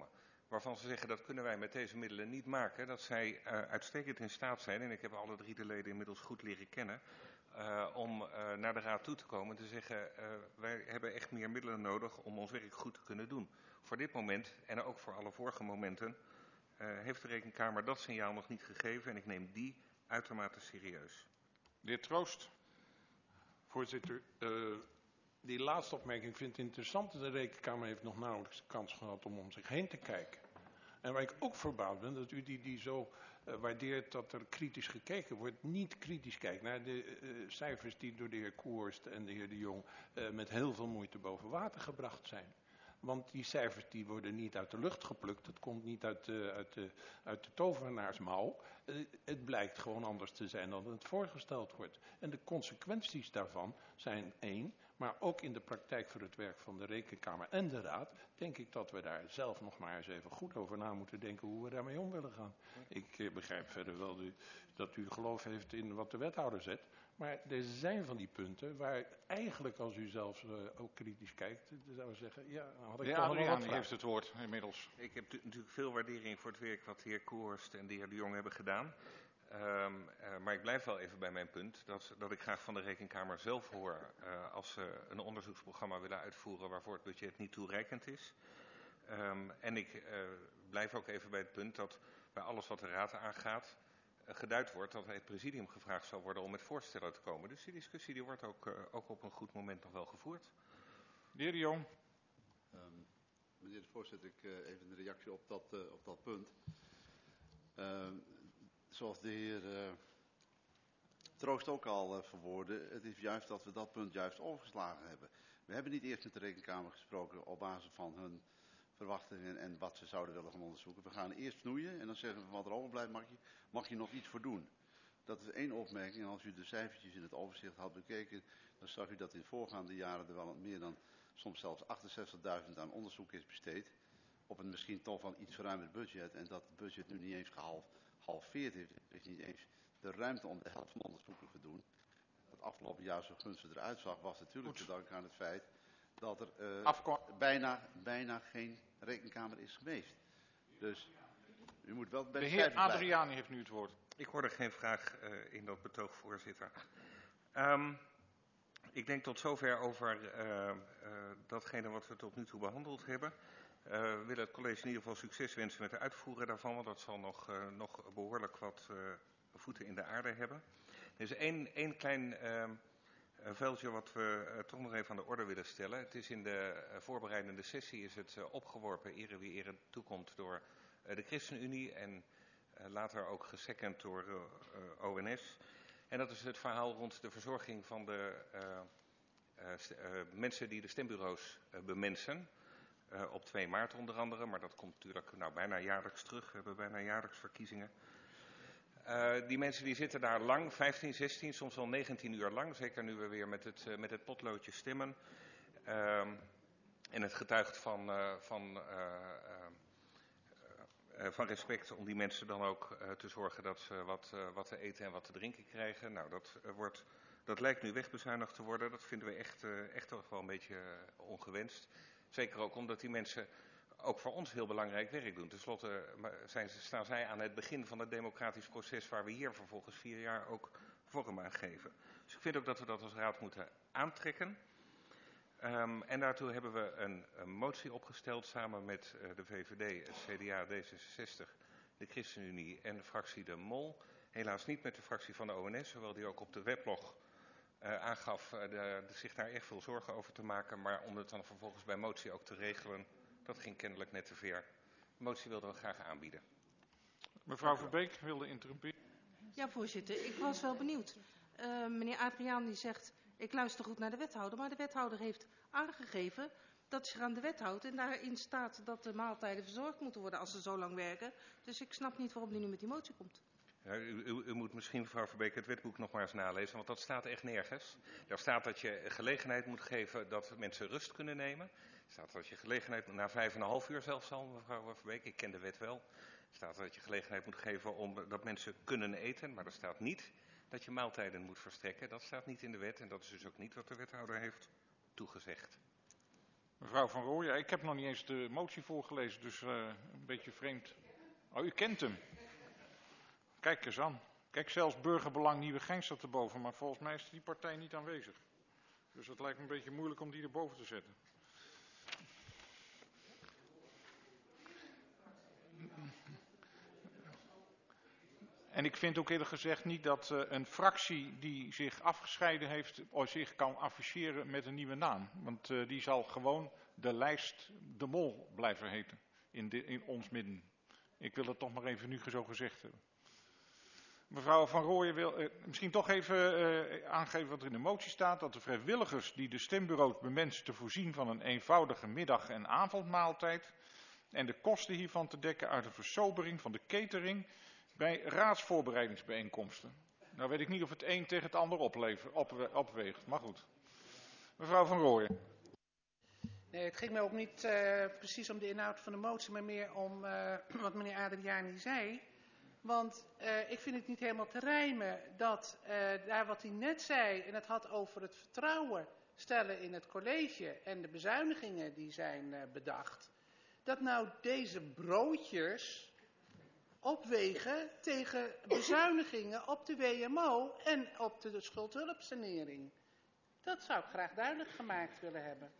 waarvan ze zeggen dat kunnen wij met deze middelen niet maken, dat zij uh, uitstekend in staat zijn, en ik heb alle drie de leden inmiddels goed leren kennen, uh, om uh, naar de Raad toe te komen en te zeggen, uh, wij hebben echt meer middelen nodig om ons werk goed te kunnen doen. Voor dit moment, en ook voor alle vorige momenten, uh, heeft de Rekenkamer dat signaal nog niet gegeven en ik neem die uitermate serieus. De heer Troost. Voorzitter, uh, die laatste opmerking vind ik interessant. De Rekenkamer heeft nog nauwelijks de kans gehad om om zich heen te kijken. En waar ik ook verbaasd ben, dat u die, die zo uh, waardeert dat er kritisch gekeken wordt, niet kritisch kijkt naar de uh, cijfers die door de heer Koerst en de heer De Jong uh, met heel veel moeite boven water gebracht zijn. Want die cijfers die worden niet uit de lucht geplukt, dat komt niet uit de, uit de, uit de tovenaarsmouw. Uh, het blijkt gewoon anders te zijn dan het voorgesteld wordt. En de consequenties daarvan zijn één, maar ook in de praktijk voor het werk van de Rekenkamer en de Raad, denk ik dat we daar zelf nog maar eens even goed over na moeten denken hoe we daarmee om willen gaan. Ik uh, begrijp verder wel u, dat u geloof heeft in wat de wethouder zegt. Maar er zijn van die punten waar eigenlijk als u zelf uh, ook kritisch kijkt, zou zeggen, ja, dan had ik de toch nog wel wat Adriaan vragen. heeft het woord inmiddels. Ik heb natuurlijk veel waardering voor het werk wat de heer Koerst en de heer De Jong hebben gedaan. Um, uh, maar ik blijf wel even bij mijn punt dat, dat ik graag van de Rekenkamer zelf hoor uh, als ze een onderzoeksprogramma willen uitvoeren waarvoor het budget niet toereikend is. Um, en ik uh, blijf ook even bij het punt dat bij alles wat de Raad aangaat uh, geduid wordt dat het presidium gevraagd zal worden om met voorstellen te komen. Dus die discussie die wordt ook, uh, ook op een goed moment nog wel gevoerd. De heer De Jong. Um, meneer de voorzitter, ik uh, even een reactie op dat, uh, op dat punt. Uh, zoals de heer uh, Troost ook al uh, verwoordde, het is juist dat we dat punt juist overgeslagen hebben. We hebben niet eerst met de Rekenkamer gesproken op basis van hun verwachtingen en wat ze zouden willen gaan onderzoeken. We gaan eerst knoeien en dan zeggen we wat er overblijft mag je, mag je nog iets voor doen. Dat is één opmerking. En als u de cijfertjes in het overzicht had bekeken, dan zag u dat in voorgaande jaren er wel meer dan soms zelfs achtenzestigduizend aan onderzoek is besteed. Op een misschien toch wel iets verruimd budget. En dat het budget nu niet eens gehalveerd heeft. Er is niet eens de ruimte om de helft van onderzoeken te doen. Het afgelopen jaar zo gunstig eruit zag, was natuurlijk te danken aan het feit dat er uh, bijna, bijna geen rekenkamer is geweest. Dus u moet wel bij de, de heer Adriaan blijven. heeft nu het woord. Ik hoorde geen vraag uh, in dat betoog, voorzitter. Um, ik denk tot zover over uh, uh, datgene wat we tot nu toe behandeld hebben. Uh, we willen het college in ieder geval succes wensen met het uitvoeren daarvan, want dat zal nog, uh, nog behoorlijk wat uh, voeten in de aarde hebben. Er is één, één klein uh, veldje wat we uh, toch nog even aan de orde willen stellen. Het is in de uh, voorbereidende sessie is het uh, opgeworpen, ere wie ere toekomt, door uh, de ChristenUnie en uh, later ook gesecond door uh, uh, O N S. En dat is het verhaal rond de verzorging van de uh, uh, st- uh, mensen die de stembureaus uh, bemensen. Uh, op twee maart onder andere, maar dat komt natuurlijk nou, bijna jaarlijks terug. We hebben bijna jaarlijks verkiezingen. Uh, die mensen die zitten daar lang, vijftien, zestien, soms wel negentien uur lang. Zeker nu we weer met het, uh, met het potloodje stemmen. Uh, en het getuigt van, uh, van, uh, uh, uh, van respect om die mensen dan ook uh, te zorgen dat ze wat, uh, wat te eten en wat te drinken krijgen. Nou, dat, uh, wordt, dat lijkt nu wegbezuinigd te worden. Dat vinden we echt, uh, echt toch wel een beetje uh, ongewenst. Zeker ook omdat die mensen ook voor ons heel belangrijk werk doen. Ten slotte zijn ze, staan zij aan het begin van het democratisch proces waar we hier vervolgens vier jaar ook vorm aan geven. Dus ik vind ook dat we dat als raad moeten aantrekken. Um, en daartoe hebben we een, een motie opgesteld samen met uh, de V V D, het C D A, D zesenzestig, de ChristenUnie en de fractie De Mol. Helaas niet met de fractie van de O N S, hoewel die ook op de weblog Uh, aangaf uh, de, de, zich daar echt veel zorgen over te maken, maar om het dan vervolgens bij motie ook te regelen, dat ging kennelijk net te ver. De motie wilden we graag aanbieden. Mevrouw Verbeek wilde interrumperen. Ja, voorzitter, ik was wel benieuwd. Uh, meneer Adriaan die zegt, ik luister goed naar de wethouder, maar de wethouder heeft aangegeven dat zich aan de wet houdt en daarin staat dat de maaltijden verzorgd moeten worden als ze zo lang werken. Dus ik snap niet waarom die nu met die motie komt. Ja, u, u, u moet misschien, mevrouw Verbeek, het wetboek nog maar eens nalezen, want dat staat echt nergens. Daar staat dat je gelegenheid moet geven dat mensen rust kunnen nemen. Er staat dat je gelegenheid, na vijf en een half uur zelfs al, mevrouw Verbeek, ik ken de wet wel. Er staat dat je gelegenheid moet geven om dat mensen kunnen eten, maar er staat niet dat je maaltijden moet verstrekken. Dat staat niet in de wet en dat is dus ook niet wat de wethouder heeft toegezegd. Mevrouw Van Rooyen, ik heb nog niet eens de motie voorgelezen, dus uh, een beetje vreemd. Oh, u kent hem. Kijk eens aan. Kijk, zelfs Burgerbelang Nieuwegein staat erboven, maar volgens mij is die partij niet aanwezig. Dus het lijkt me een beetje moeilijk om die erboven te zetten. En ik vind ook eerlijk gezegd niet dat uh, een fractie die zich afgescheiden heeft, zich kan afficheren met een nieuwe naam. Want uh, die zal gewoon de lijst de Mol blijven heten in, de, in ons midden. Ik wil dat toch maar even nu zo gezegd hebben. Mevrouw Van Rooyen wil uh, misschien toch even uh, aangeven wat er in de motie staat. Dat de vrijwilligers die de stembureaus bemensen te voorzien van een eenvoudige middag- en avondmaaltijd. En de kosten hiervan te dekken uit een versobering van de catering bij raadsvoorbereidingsbijeenkomsten. Nou weet ik niet of het een tegen het ander oplever, op, opweegt, maar goed. Mevrouw Van Rooyen. Nee, het ging me ook niet uh, precies om de inhoud van de motie, maar meer om uh, wat meneer Adriani zei. Want uh, ik vind het niet helemaal te rijmen dat uh, daar wat hij net zei, en het had over het vertrouwen stellen in het college en de bezuinigingen die zijn uh, bedacht, dat nou deze broodjes opwegen tegen bezuinigingen op de W M O en op de schuldhulpsanering. Dat zou ik graag duidelijk gemaakt willen hebben.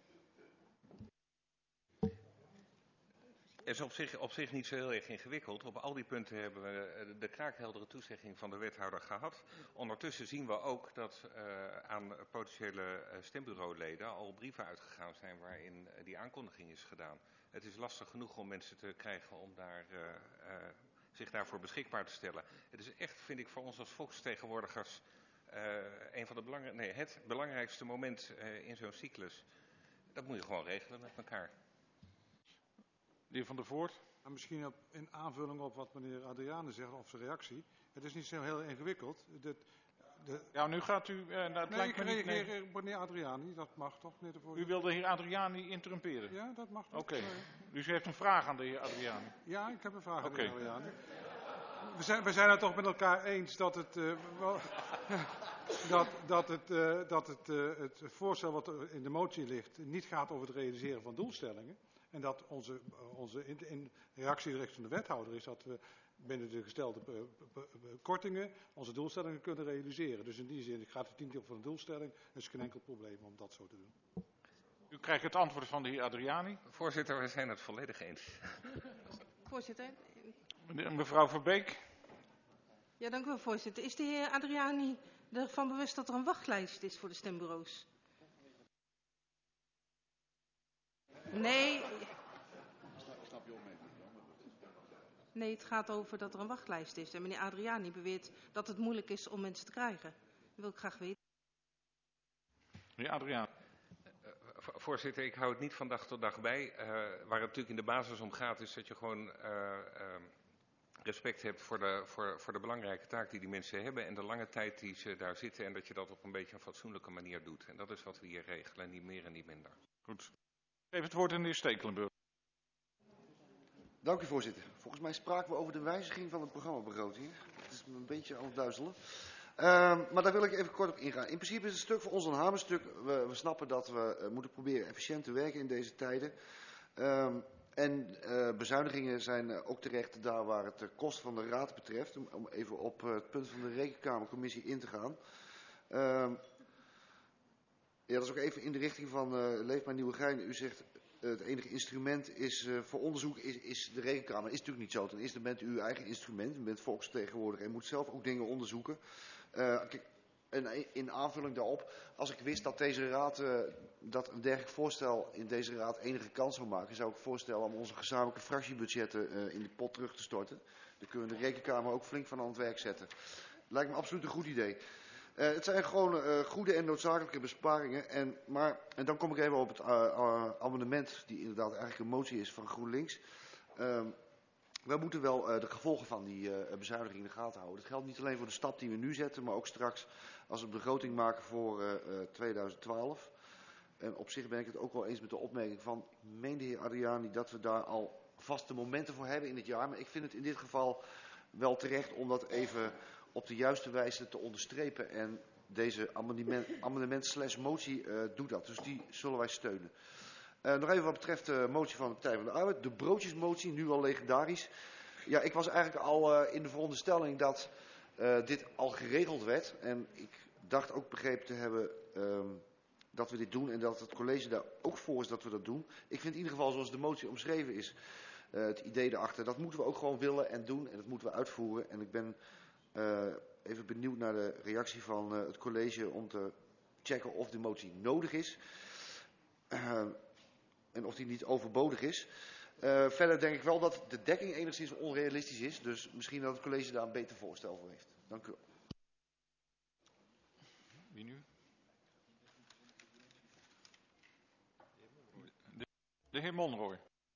Het is op zich, op zich niet zo heel erg ingewikkeld. Op al die punten hebben we de kraakheldere toezegging van de wethouder gehad. Ondertussen zien we ook dat uh, aan potentiële stembureauleden al brieven uitgegaan zijn waarin die aankondiging is gedaan. Het is lastig genoeg om mensen te krijgen om daar, uh, uh, zich daarvoor beschikbaar te stellen. Het is echt, vind ik, voor ons als volksvertegenwoordigers uh, een van de belangrij- nee, het belangrijkste moment uh, in zo'n cyclus. Dat moet je gewoon regelen met elkaar. De heer Van der Voort. En misschien op, in aanvulling op wat meneer Adriane zegt, of zijn reactie. Het is niet zo heel ingewikkeld. De, de... Ja, nu gaat u... Uh, nou, het nee, lijkt ik me niet, reageer nee. op meneer Adriani, dat mag toch? U wil de heer Adriani interrumperen? Ja, dat mag toch. Oké, okay. Dus u heeft een vraag aan de heer Adriani? Ja, ik heb een vraag aan okay. de heer Adriani. We zijn, we zijn het toch met elkaar eens dat het... Uh, wel, dat, dat het, uh, dat het, uh, het voorstel wat er in de motie ligt niet gaat over het realiseren van doelstellingen. En dat onze, onze in, in reactie richting de wethouder is dat we binnen de gestelde uh, uh, uh, kortingen onze doelstellingen kunnen realiseren. Dus in die zin gaat het niet over een doelstelling. Er is geen enkel probleem om dat zo te doen. U krijgt het antwoord van de heer Adriani. Voorzitter, we zijn het volledig eens. Voorzitter. Mevrouw Verbeek. Ja, dank u wel, voorzitter. Is de heer Adriani ervan bewust dat er een wachtlijst is voor de stembureaus? Nee. Nee, het gaat over dat er een wachtlijst is. En meneer Adriani beweert dat het moeilijk is om mensen te krijgen. Dat wil ik graag weten. Meneer Adriani. Uh, voorzitter, ik hou het niet van dag tot dag bij. Uh, waar het natuurlijk in de basis om gaat is dat je gewoon uh, uh, respect hebt voor de, voor, voor de belangrijke taak die die mensen hebben. En de lange tijd die ze daar zitten. En dat je dat op een beetje een fatsoenlijke manier doet. En dat is wat we hier regelen. Niet meer en niet minder. Goed. Even het woord aan de heer Stekelenburg. Dank u, voorzitter. Volgens mij spraken we over de wijziging van de programmabegroting. Het is een beetje aan het duizelen. Uh, maar daar wil ik even kort op ingaan. In principe is het stuk voor ons een hamerstuk. We, we snappen dat we uh, moeten proberen efficiënt te werken in deze tijden. Uh, en uh, bezuinigingen zijn uh, ook terecht daar waar het de kosten van de raad betreft. Om, om even op uh, het punt van de Rekenkamercommissie in te gaan. Uh, ja, dat is ook even in de richting van uh, Leefbaar Nieuwegein. U zegt... Het enige instrument is, uh, voor onderzoek is, is de Rekenkamer. Dat is natuurlijk niet zo. Ten eerste bent u uw eigen instrument. U bent volksvertegenwoordiger en moet zelf ook dingen onderzoeken. Uh, en in aanvulling daarop, als ik wist dat deze raad, uh, dat een dergelijk voorstel in deze raad enige kans zou maken, zou ik voorstellen om onze gezamenlijke fractiebudgetten uh, in de pot terug te storten. Dan kunnen we de Rekenkamer ook flink van aan het werk zetten. Lijkt me absoluut een goed idee. Uh, het zijn gewoon uh, goede en noodzakelijke besparingen. En, maar, en dan kom ik even op het uh, uh, amendement, die inderdaad eigenlijk een motie is van GroenLinks. Uh, we moeten wel uh, de gevolgen van die uh, bezuiniging in de gaten houden. Dat geldt niet alleen voor de stap die we nu zetten, maar ook straks als we een begroting maken voor uh, uh, tweeduizend twaalf. En op zich ben ik het ook wel eens met de opmerking van, meen de heer Adriani dat we daar al vaste momenten voor hebben in het jaar. Maar ik vind het in dit geval wel terecht om dat even op de juiste wijze te onderstrepen. En deze amendement, amendement slash motie uh, doet dat. Dus die zullen wij steunen. Uh, nog even wat betreft de motie van de Partij van de Arbeid. De broodjesmotie, nu al legendarisch. Ja, ik was eigenlijk al uh, in de veronderstelling dat uh, dit al geregeld werd. En ik dacht ook begrepen te hebben um, dat we dit doen en dat het college daar ook voor is dat we dat doen. Ik vind in ieder geval zoals de motie omschreven is, uh, het idee erachter, dat moeten we ook gewoon willen en doen en dat moeten we uitvoeren. En ik ben uh, even benieuwd naar de reactie van uh, het college om te checken of de motie nodig is. Uh, en of die niet overbodig is. Uh, verder denk ik wel dat de dekking enigszins onrealistisch is. Dus misschien dat het college daar een beter voorstel voor heeft. Dank u wel. Wie nu? De, de heer Monroy.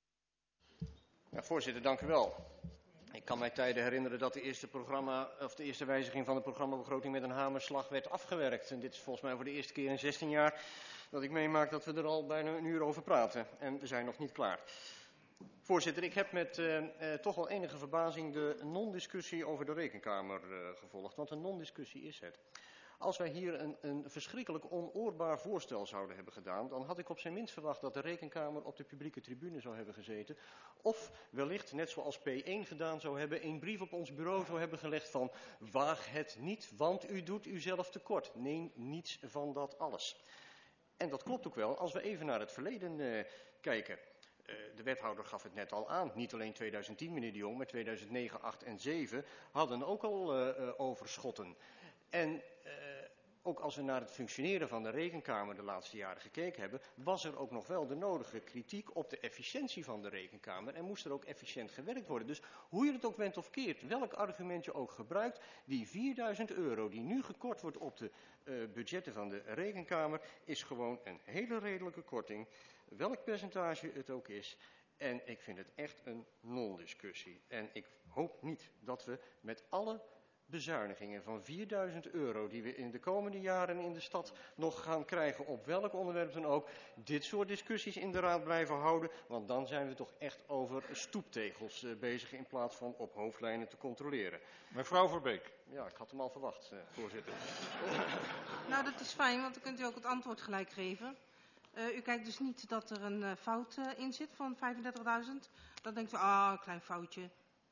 Ja, voorzitter, dank u wel. Ik kan mij tijden herinneren dat de eerste, programma, of de eerste wijziging van de programmabegroting met een hamerslag werd afgewerkt. En dit is volgens mij voor de eerste keer in zestien jaar dat ik meemaak dat we er al bijna een uur over praten. En we zijn nog niet klaar. Voorzitter, ik heb met uh, uh, toch wel enige verbazing de non-discussie over de Rekenkamer uh, gevolgd. Want een non-discussie is het. Als wij hier een, een verschrikkelijk onoorbaar voorstel zouden hebben gedaan, dan had ik op zijn minst verwacht dat de Rekenkamer op de publieke tribune zou hebben gezeten. Of wellicht, net zoals P één gedaan zou hebben, een brief op ons bureau zou hebben gelegd van waag het niet, want u doet uzelf tekort. Neem niets van dat alles. En dat klopt ook wel als we even naar het verleden uh, kijken. Uh, de wethouder gaf het net al aan. Niet alleen tweeduizend tien, meneer de Jong, maar tweeduizend negen, acht en zeven hadden ook al uh, uh, overschotten. En uh, ook als we naar het functioneren van de Rekenkamer de laatste jaren gekeken hebben, was er ook nog wel de nodige kritiek op de efficiëntie van de Rekenkamer en moest er ook efficiënt gewerkt worden. Dus hoe je het ook went of keert, welk argument je ook gebruikt, die vierduizend euro die nu gekort wordt op de uh, budgetten van de Rekenkamer, is gewoon een hele redelijke korting, welk percentage het ook is. En ik vind het echt een non-discussie. En ik hoop niet dat we met alle bezuinigingen van vierduizend euro die we in de komende jaren in de stad nog gaan krijgen op welk onderwerp dan ook, dit soort discussies in de raad blijven houden, want dan zijn we toch echt over stoeptegels uh, bezig in plaats van op hoofdlijnen te controleren. Mevrouw Verbeek. Ja, ik had hem al verwacht, uh, voorzitter. Nou, dat is fijn, want dan kunt u ook het antwoord gelijk geven. Uh, u kijkt dus niet dat er een uh, fout uh, in zit van vijfendertigduizend. Dan denkt u, ah, een klein foutje.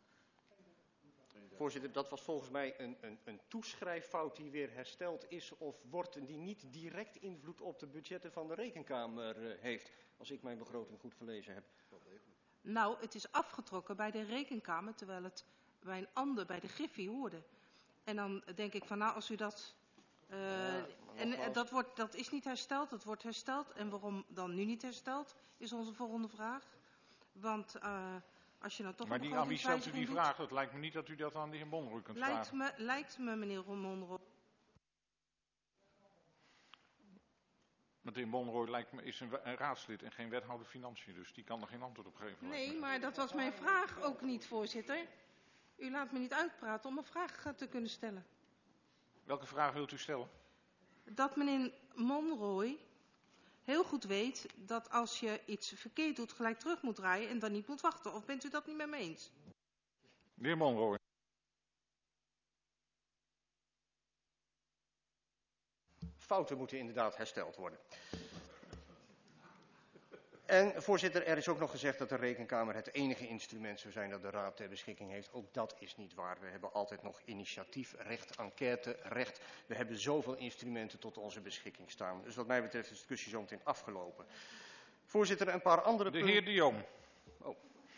Voorzitter, dat was volgens mij een, een, een toeschrijffout die weer hersteld is of wordt en die niet direct invloed op de budgetten van de Rekenkamer uh, heeft, als ik mijn begroting goed gelezen heb. Nou, het is afgetrokken bij de Rekenkamer, terwijl het bij een ander, bij de Griffie hoorde. En dan denk ik van, nou, als u dat... Uh, ja, en uh, dat, wordt, dat is niet hersteld, dat wordt hersteld. En waarom dan nu niet hersteld, is onze volgende vraag. Want... Uh, Als je nou toch maar die, aan wie stelt u die doet, vraag? Het lijkt me niet dat u dat aan de heer Monroy kunt lijkt vragen. Me, lijkt me, meneer Monroy. Met de heer Monroy lijkt me, is een, een raadslid en geen wethouder financiën, dus die kan er geen antwoord op geven. Nee, maar dat was mijn vraag ook niet, voorzitter. U laat me niet uitpraten om een vraag te kunnen stellen. Welke vraag wilt u stellen? Dat meneer Monroy heel goed weet dat als je iets verkeerd doet, gelijk terug moet draaien en dan niet moet wachten. Of bent u dat niet met me eens? De heer Monroy. Fouten moeten inderdaad hersteld worden. En voorzitter, er is ook nog gezegd dat de Rekenkamer het enige instrument zou zijn dat de Raad ter beschikking heeft. Ook dat is niet waar. We hebben altijd nog initiatiefrecht, enquêterecht. We hebben zoveel instrumenten tot onze beschikking staan. Dus wat mij betreft is de discussie zo meteen afgelopen. Voorzitter, een paar andere punten. De heer De Jong. Oh.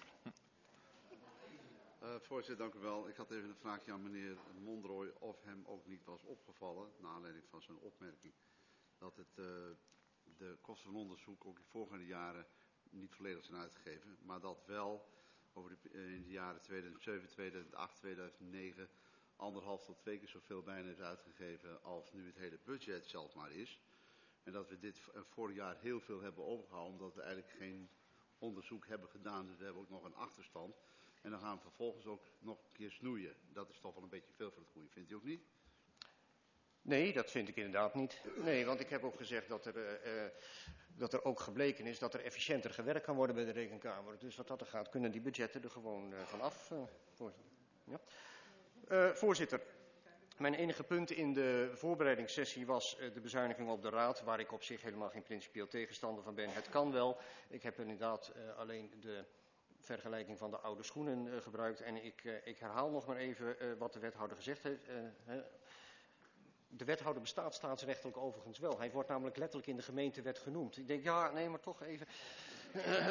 Uh, voorzitter, dank u wel. Ik had even een vraagje aan meneer Monroy of hem ook niet was opgevallen, naar aanleiding van zijn opmerking, dat het... Uh, de kosten van onderzoek ook in volgende jaren niet volledig zijn uitgegeven, maar dat wel over de, in de jaren tweeduizend zeven, tweeduizend acht, tweeduizend negen anderhalf tot twee keer zoveel bijna is uitgegeven als nu het hele budget zelf maar is. En dat we dit vorig jaar heel veel hebben overgehouden omdat we eigenlijk geen onderzoek hebben gedaan, dus we hebben ook nog een achterstand. En dan gaan we vervolgens ook nog een keer snoeien. Dat is toch wel een beetje veel voor het goede, vindt u ook niet? Nee, dat vind ik inderdaad niet. Nee, want ik heb ook gezegd dat er, uh, dat er ook gebleken is dat er efficiënter gewerkt kan worden bij de Rekenkamer. Dus wat dat er gaat, kunnen die budgetten er gewoon uh, van af. Uh, voorzitter. Ja. Uh, voorzitter, Mijn enige punt in de voorbereidingssessie was uh, de bezuiniging op de raad, waar ik op zich helemaal geen principieel tegenstander van ben. Het kan wel. Ik heb inderdaad uh, alleen de vergelijking van de oude schoenen uh, gebruikt. En ik, uh, ik herhaal nog maar even uh, wat de wethouder gezegd heeft. Uh, uh, de wethouder bestaat staatsrechtelijk overigens wel. Hij wordt namelijk letterlijk in de gemeentewet genoemd. Ik denk, ja, nee, maar toch even. uh,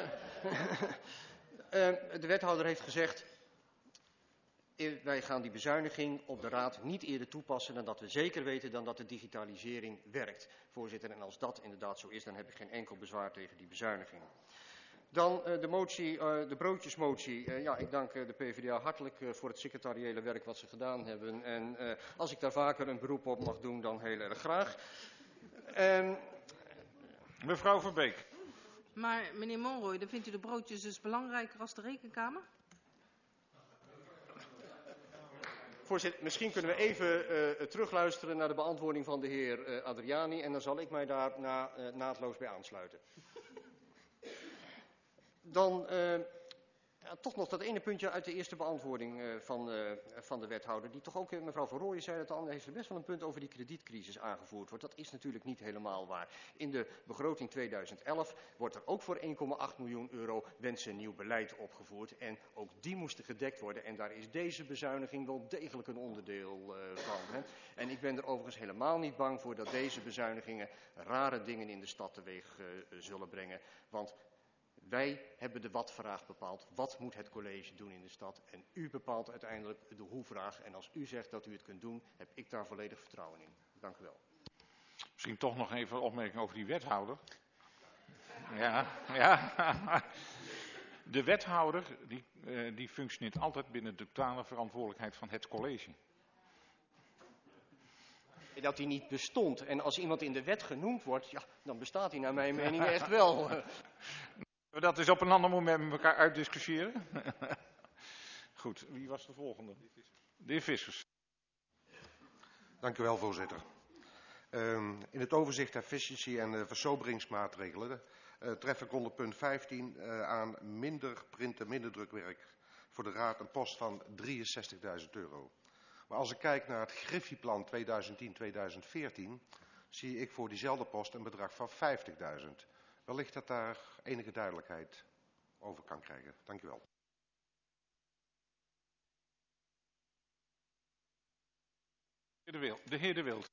de wethouder heeft gezegd, wij gaan die bezuiniging op de raad niet eerder toepassen dan dat we zeker weten dan dat de digitalisering werkt. Voorzitter, en als dat inderdaad zo is, dan heb ik geen enkel bezwaar tegen die bezuiniging. Dan uh, de motie, uh, de broodjesmotie. Uh, ja, ik dank uh, de PvdA hartelijk uh, voor het secretariële werk wat ze gedaan hebben. En uh, als ik daar vaker een beroep op mag doen, dan heel erg graag. Um, Mevrouw Verbeek. Maar meneer Monroy, dan vindt u de broodjes dus belangrijker als de rekenkamer? Voorzitter, misschien kunnen we even uh, terugluisteren naar de beantwoording van de heer uh, Adriani. En dan zal ik mij daar na, uh, naadloos bij aansluiten. Dan uh, ja, toch nog dat ene puntje uit de eerste beantwoording uh, van, uh, van de wethouder. Die toch ook, uh, mevrouw Van Rooyen zei het al, heeft er best wel een punt over die kredietcrisis aangevoerd wordt. Dat is natuurlijk niet helemaal waar. In de begroting tweeduizend elf wordt er ook voor één komma acht miljoen euro wensen nieuw beleid opgevoerd. En ook die moesten gedekt worden. En daar is deze bezuiniging wel degelijk een onderdeel uh, van. Hè. En ik ben er overigens helemaal niet bang voor dat deze bezuinigingen rare dingen in de stad teweeg uh, zullen brengen. Want wij hebben de wat-vraag bepaald. Wat moet het college doen in de stad? En u bepaalt uiteindelijk de hoe-vraag. En als u zegt dat u het kunt doen, heb ik daar volledig vertrouwen in. Dank u wel. Misschien toch nog even een opmerking over die wethouder. Ja, ja. De wethouder die, uh, die functioneert altijd binnen de totale verantwoordelijkheid van het college. Dat hij niet bestond. En als iemand in de wet genoemd wordt, ja, dan bestaat hij naar mijn mening echt wel. Dat is op een ander moment met elkaar uitdiscussiëren. Goed, wie was de volgende? De heer Vissers. Dank u wel, voorzitter. Um, in het overzicht efficiëntie en uh, versoberingsmaatregelen uh, tref ik onder punt vijftien uh, aan minder printen, minder drukwerk voor de raad een post van drieënzestigduizend euro. Maar als ik kijk naar het Griffieplan tweeduizend tien tot tweeduizend veertien, zie ik voor diezelfde post een bedrag van vijftigduizend. Wellicht dat daar enige duidelijkheid over kan krijgen. Dank u wel. De heer De Wild.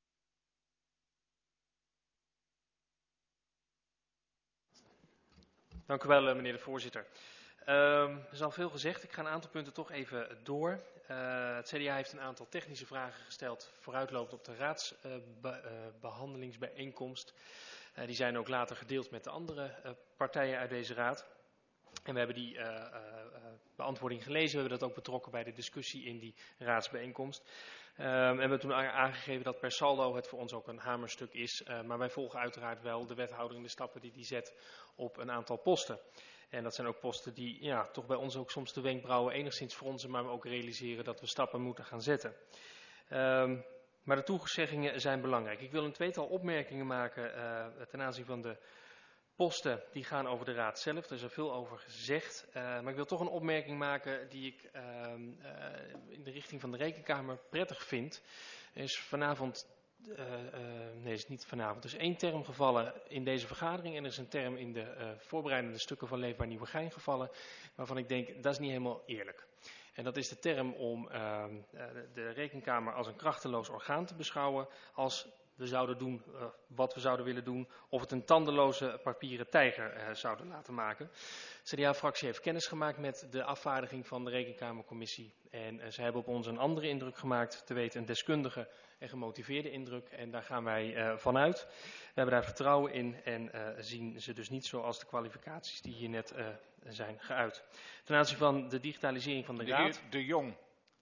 Dank u wel, meneer de voorzitter. Um, er is al veel gezegd. Ik ga een aantal punten toch even door. Uh, het C D A heeft een aantal technische vragen gesteld, vooruitlopend op de raadsbehandelingsbijeenkomst. Uh, uh, die zijn ook later gedeeld met de andere uh, partijen uit deze raad. En we hebben die uh, uh, beantwoording gelezen. We hebben dat ook betrokken bij de discussie in die raadsbijeenkomst. Um, en we hebben toen aangegeven dat per saldo het voor ons ook een hamerstuk is. Uh, maar wij volgen uiteraard wel de wethouder in de stappen die die zet op een aantal posten. En dat zijn ook posten die ja, toch bij ons ook soms de wenkbrauwen enigszins fronsen, maar we ook realiseren dat we stappen moeten gaan zetten. Um, maar de toezeggingen zijn belangrijk. Ik wil een tweetal opmerkingen maken uh, ten aanzien van de posten die gaan over de raad zelf. Er is er veel over gezegd. Uh, maar ik wil toch een opmerking maken die ik uh, uh, in de richting van de Rekenkamer prettig vind. Er is vanavond... Uh, uh, nee, het is niet vanavond. Er is één term gevallen in deze vergadering en er is een term in de uh, voorbereidende stukken van Leefbaar Nieuwegein gevallen, waarvan ik denk, dat is niet helemaal eerlijk. En dat is de term om uh, de Rekenkamer als een krachteloos orgaan te beschouwen, als we zouden doen uh, wat we zouden willen doen, of het een tandeloze papieren tijger uh, zouden laten maken. De C D A-fractie heeft kennis gemaakt met de afvaardiging van de Rekenkamercommissie. En uh, ze hebben op ons een andere indruk gemaakt, te weten een deskundige en gemotiveerde indruk. En daar gaan wij uh, vanuit. We hebben daar vertrouwen in en uh, zien ze dus niet zoals de kwalificaties die hier net uh, zijn geuit. Ten aanzien van de digitalisering van de, de raad. Heer De Jong.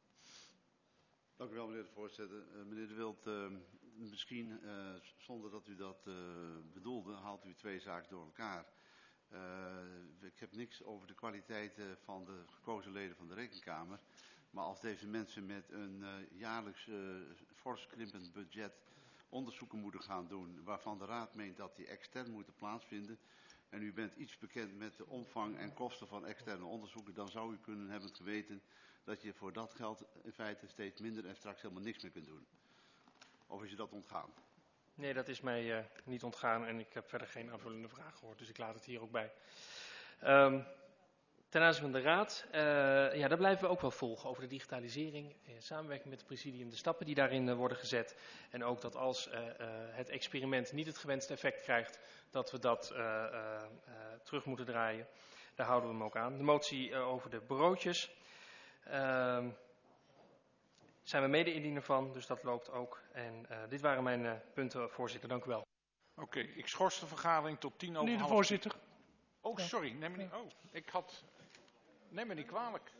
Dank u wel, meneer de voorzitter. Uh, meneer De Wild, uh, misschien uh, zonder dat u dat uh, bedoelde, haalt u twee zaken door elkaar. Uh, ik heb niks over de kwaliteiten van de gekozen leden van de Rekenkamer. Maar als deze mensen met een uh, jaarlijks uh, fors krimpend budget onderzoeken moeten gaan doen, waarvan de raad meent dat die extern moeten plaatsvinden, en u bent iets bekend met de omvang en kosten van externe onderzoeken, dan zou u kunnen hebben geweten dat je voor dat geld in feite steeds minder en straks helemaal niks meer kunt doen? Of is je dat ontgaan? Nee, dat is mij uh, niet ontgaan en ik heb verder geen aanvullende vraag gehoord, dus ik laat het hier ook bij. Um, ten aanzien van de Raad, uh, ja, daar blijven we ook wel volgen over de digitalisering, in samenwerking met het presidium, de stappen die daarin uh, worden gezet. En ook dat als uh, uh, het experiment niet het gewenste effect krijgt, dat we dat uh, uh, uh, terug moeten draaien. Daar houden we hem ook aan. De motie uh, over de broodjes. Uh, zijn we mede-indiener van, dus dat loopt ook. En uh, dit waren mijn uh, punten, voorzitter. Dank u wel. Oké, okay, ik schors de vergadering tot tien over Meneer de half voorzitter. tien. Oh, sorry. Neem me niet, oh, ik had... Neem me niet kwalijk.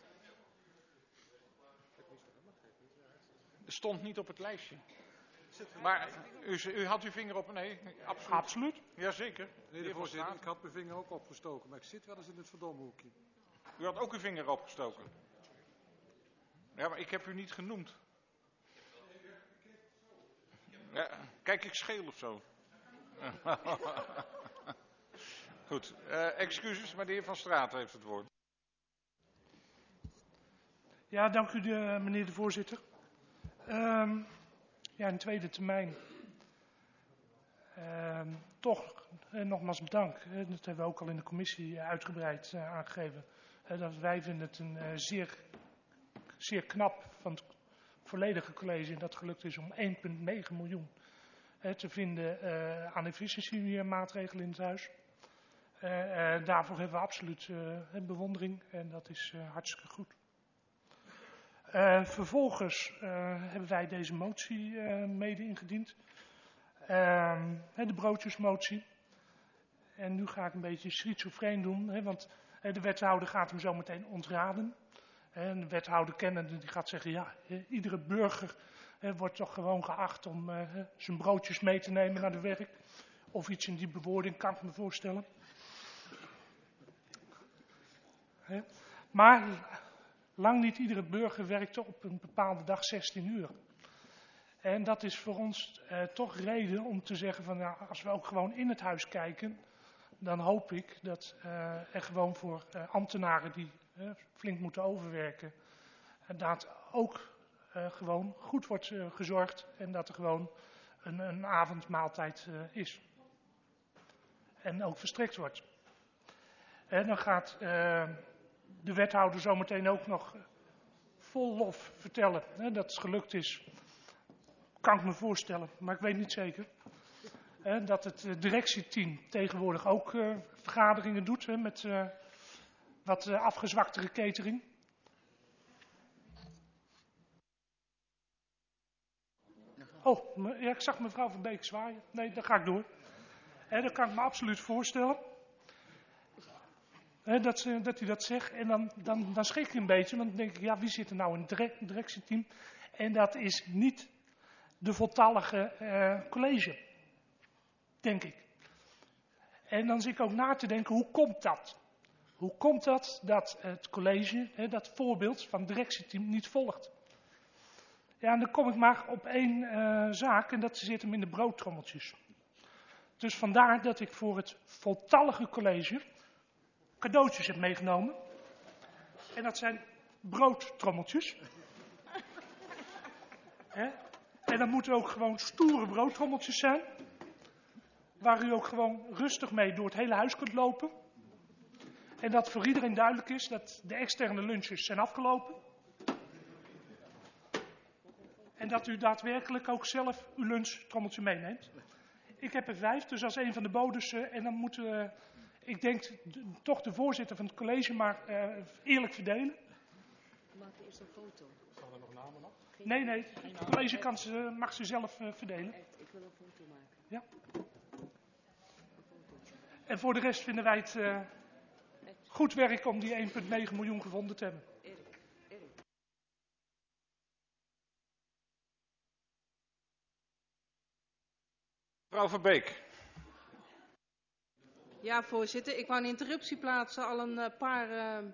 Er stond niet op het lijstje. Maar u, u had uw vinger op... Nee, absoluut. Absoluut. Jazeker. Meneer de voorzitter, ik had mijn vinger ook opgestoken, maar ik zit wel eens in het verdomhoekje. U had ook uw vinger opgestoken. Ja, maar ik heb u niet genoemd. Ja, kijk, ik scheel of zo. Goed, uh, excuses, maar de heer Van Straten heeft het woord. Ja, dank u de, meneer de voorzitter. Um, ja, een tweede termijn. Um, toch, eh, nogmaals bedankt. Eh, dat hebben we ook al in de commissie uitgebreid uh, aangegeven. Uh, dat wij vinden het een uh, zeer, zeer knap van het volledige college dat gelukt is om één komma negen miljoen uh, te vinden uh, aan efficiëntiemaatregelen in het huis. Uh, uh, daarvoor hebben we absoluut uh, bewondering en dat is uh, hartstikke goed. Uh, vervolgens uh, hebben wij deze motie uh, mede ingediend. Uh, de broodjesmotie. En nu ga ik een beetje schizofreen doen, hè, want uh, de wethouder gaat hem zo meteen ontraden. En de wethouder kennende die gaat zeggen, ja, uh, iedere burger uh, wordt toch gewoon geacht om uh, zijn broodjes mee te nemen naar de werk. Of iets in die bewoording, kan ik me voorstellen. Uh, maar lang niet iedere burger werkte op een bepaalde dag zestien uur. En dat is voor ons uh, toch reden om te zeggen van, nou, als we ook gewoon in het huis kijken, dan hoop ik dat uh, er gewoon voor uh, ambtenaren die uh, flink moeten overwerken, en dat ook uh, gewoon goed wordt uh, gezorgd en dat er gewoon een, een avondmaaltijd uh, is. En ook verstrekt wordt. En dan gaat uh, de wethouder zometeen ook nog vol lof vertellen hè, dat het gelukt is. Kan ik me voorstellen, maar ik weet niet zeker. Hè, dat het uh, directieteam tegenwoordig ook uh, vergaderingen doet hè, met uh, wat uh, afgezwaktere catering. Oh, me, ja, ik zag mevrouw Van Beek zwaaien. Nee, dan ga ik door. Hè, dat kan ik me absoluut voorstellen. Hè, dat, ze, dat hij dat zegt. En dan, dan, dan schrik ik een beetje. Want dan denk ik, ja, wie zit er nou in het direct, directieteam? En dat is niet de voltallige uh, college. Denk ik. En dan zit ik ook na te denken, hoe komt dat? Hoe komt dat dat het college, hè, dat voorbeeld van het directieteam niet volgt? Ja, en dan kom ik maar op één uh, zaak en dat zit hem in de broodtrommeltjes. Dus vandaar dat ik voor het voltallige college cadeautjes heb meegenomen. En dat zijn broodtrommeltjes. Hè? En dat moeten ook gewoon stoere broodtrommeltjes zijn. Waar u ook gewoon rustig mee door het hele huis kunt lopen. En dat voor iedereen duidelijk is dat de externe lunches zijn afgelopen. En dat u daadwerkelijk ook zelf uw lunchtrommeltje meeneemt. Ik heb er vijf, dus als een van de bodes. Uh, en dan moeten we, uh, ik denk, de, toch de voorzitter van het college maar uh, eerlijk verdelen. We maken eerst een foto. Staan er nog namen nog? Nee, nee, het college kan ze, mag ze zelf uh, verdelen. Echt, ik wil een foto maken. Ja. En voor de rest vinden wij het uh, goed werk om die één komma negen miljoen gevonden te hebben. Erik, Erik. Mevrouw Van Beek. Ja, voorzitter. Ik wou een interruptie plaatsen al een uh, paar, uh,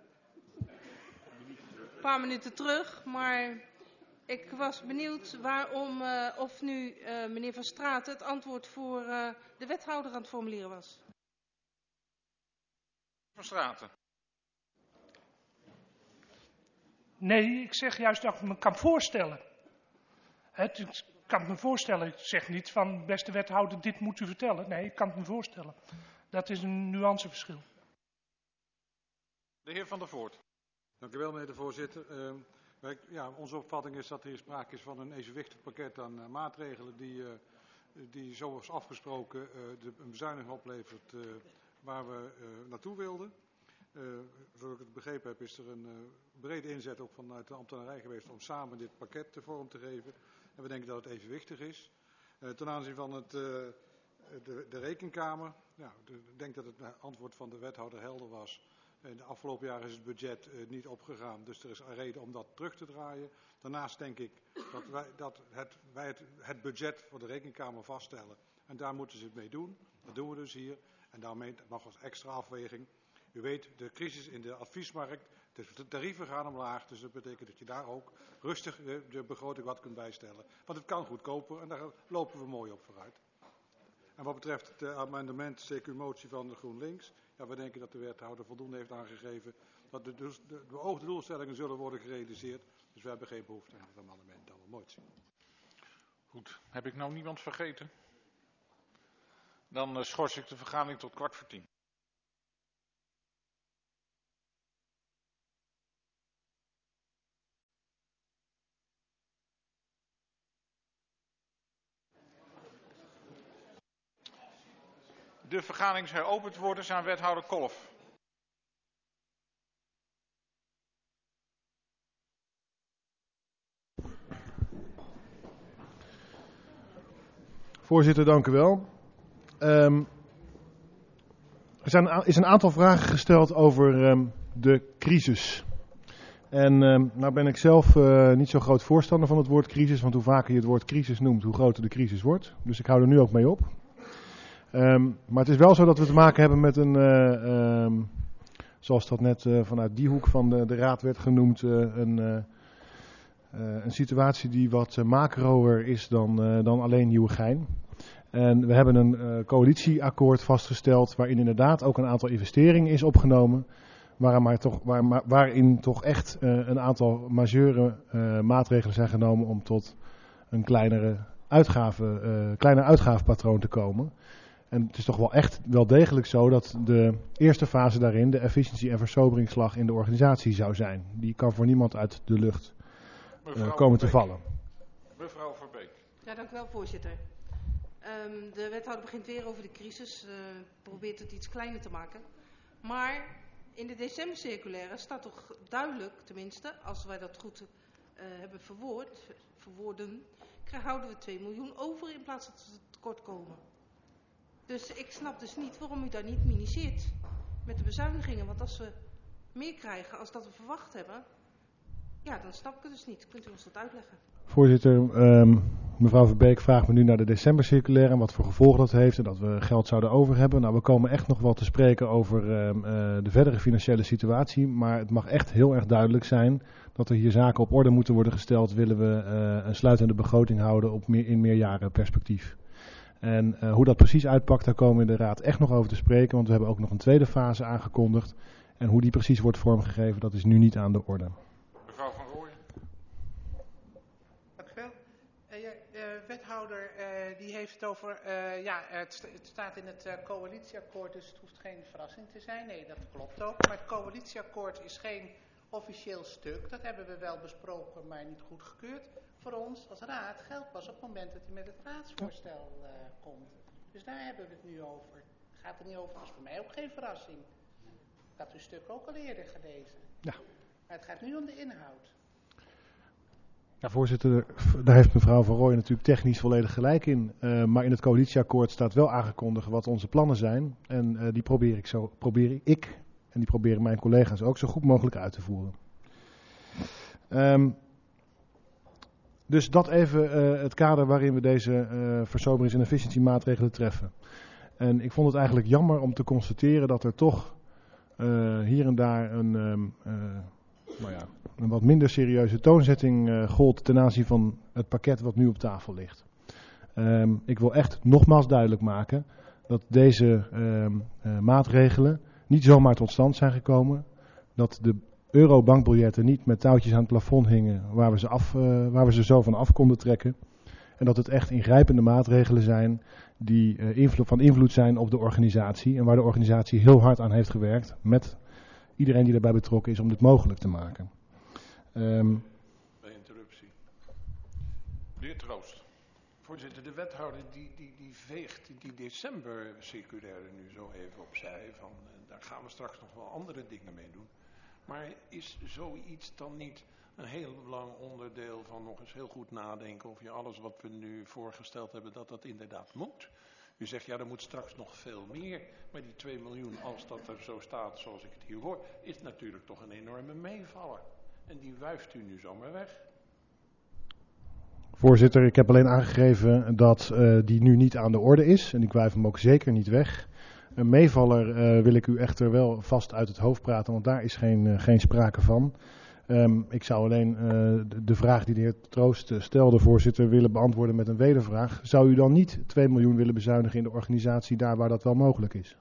paar minuten terug. Maar ik was benieuwd waarom, uh, of nu uh, meneer Van Straten het antwoord voor uh, de wethouder aan het formuleren was. Van Straten. Nee, ik zeg juist dat ik me kan voorstellen. Het, ik kan het me voorstellen. Ik zeg niet van, beste wethouder, dit moet u vertellen. Nee, ik kan het me voorstellen. Dat is een nuanceverschil. De heer Van der Voort. Dank u wel, meneer de voorzitter. Uh, wij, ja, onze opvatting is dat er hier sprake is van een evenwichtig pakket aan uh, maatregelen die, uh, die zoals afgesproken uh, de, een bezuiniging oplevert uh, waar we uh, naartoe wilden. Uh, zoals ik het begrepen heb is er een uh, brede inzet ook vanuit de ambtenarij geweest om samen dit pakket de vorm te geven. En we denken dat het evenwichtig is. Uh, ten aanzien van het, uh, de, de rekenkamer, ja, de, ik denk dat het antwoord van de wethouder helder was. In de afgelopen jaren is het budget uh, niet opgegaan, dus er is een reden om dat terug te draaien. Daarnaast denk ik dat wij, dat het, wij het, het budget voor de rekenkamer vaststellen. En daar moeten ze het mee doen. Dat doen we dus hier. En daarmee nog als extra afweging. U weet, de crisis in de adviesmarkt, de tarieven gaan omlaag. Dus dat betekent dat je daar ook rustig de, de begroting wat kunt bijstellen. Want het kan goedkoper en daar lopen we mooi op vooruit. En wat betreft het uh, amendement, C Q-motie van de GroenLinks. Ja, we denken dat de wethouder voldoende heeft aangegeven dat de, de, de beoogde doelstellingen zullen worden gerealiseerd. Dus we hebben geen behoefte aan het amendement, dat we motie. Goed, heb ik nou niemand vergeten? Dan uh, schors ik de vergadering tot kwart voor tien. De vergadering is heropend worden aan wethouder Kolff. Voorzitter, dank u wel. Um, er zijn, is een aantal vragen gesteld over um, de crisis. En um, nou ben ik zelf uh, niet zo groot voorstander van het woord crisis, want hoe vaker je het woord crisis noemt, hoe groter de crisis wordt. Dus ik hou er nu ook mee op. Um, maar het is wel zo dat we te maken hebben met een, uh, um, zoals dat net uh, vanuit die hoek van de, de raad werd genoemd, uh, een, uh, uh, een situatie die wat uh, macroer is dan, uh, dan alleen Nieuwegein. En we hebben een uh, coalitieakkoord vastgesteld waarin inderdaad ook een aantal investeringen is opgenomen. Waar maar toch, waar, maar, waarin toch echt uh, een aantal majeure uh, maatregelen zijn genomen om tot een kleinere uitgave, uh, kleiner uitgavenpatroon te komen. En het is toch wel echt wel degelijk zo dat de eerste fase daarin de efficiëntie en versoberingsslag in de organisatie zou zijn. Die kan voor niemand uit de lucht uh, komen te vallen. Mevrouw Verbeek. Ja, dank u wel, voorzitter. Um, de wethouder begint weer over de crisis, uh, probeert het iets kleiner te maken. Maar in de decembercirculaire staat toch duidelijk, tenminste, als wij dat goed uh, hebben verwoord, verwoorden, krijgen, houden we twee miljoen over in plaats van dat we tekort komen. Dus ik snap dus niet waarom u daar niet miniseert met de bezuinigingen. Want als we meer krijgen als dat we verwacht hebben, ja, dan snap ik het dus niet. Kunt u ons dat uitleggen? Voorzitter, um, mevrouw Verbeek vraagt me nu naar de decembercirculaire en wat voor gevolgen dat heeft en dat we geld zouden over hebben. Nou, we komen echt nog wel te spreken over um, uh, de verdere financiële situatie, maar het mag echt heel erg duidelijk zijn dat er hier zaken op orde moeten worden gesteld, willen we uh, een sluitende begroting houden op meer, in meerjarenperspectief. En uh, hoe dat precies uitpakt, daar komen we in de raad echt nog over te spreken, want we hebben ook nog een tweede fase aangekondigd. En hoe die precies wordt vormgegeven, dat is nu niet aan de orde. Mevrouw Van Rooyen. Dank u wel. Uh, ja, uh, wethouder uh, die heeft het over, uh, ja, het, st het staat in het uh, coalitieakkoord, dus het hoeft geen verrassing te zijn. Nee, dat klopt ook. Maar het coalitieakkoord is geen officieel stuk. Dat hebben we wel besproken, maar niet goedgekeurd. Voor ons als raad geldt pas op het moment dat hij met het raadsvoorstel uh, komt. Dus daar hebben we het nu over. Het gaat er niet over, dat is voor mij ook geen verrassing. Ik had uw stuk ook al eerder gelezen. Ja. Maar het gaat nu om de inhoud. Ja, voorzitter, daar heeft mevrouw Van Rooyen natuurlijk technisch volledig gelijk in. Uh, maar in het coalitieakkoord staat wel aangekondigd wat onze plannen zijn. En uh, die probeer ik, zo, probeer ik en die proberen mijn collega's ook zo goed mogelijk uit te voeren. Um, Dus dat even uh, het kader waarin we deze uh, versoberings- en efficiëntiemaatregelen treffen. En ik vond het eigenlijk jammer om te constateren dat er toch uh, hier en daar een, um, uh, nou ja, een wat minder serieuze toonzetting uh, gold ten aanzien van het pakket wat nu op tafel ligt. Um, ik wil echt nogmaals duidelijk maken dat deze um, uh, maatregelen niet zomaar tot stand zijn gekomen. Dat de eurobankbiljetten niet met touwtjes aan het plafond hingen waar we ze, af, uh, waar we ze zo van af konden trekken. En dat het echt ingrijpende maatregelen zijn die uh, invloed, van invloed zijn op de organisatie. En waar de organisatie heel hard aan heeft gewerkt met iedereen die daarbij betrokken is om dit mogelijk te maken. Um, Bij interruptie. De heer Troost. Voorzitter, de wethouder die, die, die veegt die december-circulaire nu zo even opzij. Van, uh, daar gaan we straks nog wel andere dingen mee doen. Maar is zoiets dan niet een heel belangrijk onderdeel van nog eens heel goed nadenken of je alles wat we nu voorgesteld hebben, dat dat inderdaad moet? U zegt, ja, er moet straks nog veel meer. Maar die twee miljoen, als dat er zo staat zoals ik het hier hoor, is natuurlijk toch een enorme meevaller. En die wuift u nu zomaar weg. Voorzitter, ik heb alleen aangegeven dat uh, die nu niet aan de orde is. En ik wuif hem ook zeker niet weg. Een meevaller uh, wil ik u echter wel vast uit het hoofd praten, want daar is geen, uh, geen sprake van. Um, ik zou alleen uh, de, de vraag die de heer Troost stelde, voorzitter, willen beantwoorden met een wedervraag. Zou u dan niet twee miljoen willen bezuinigen in de organisatie daar waar dat wel mogelijk is?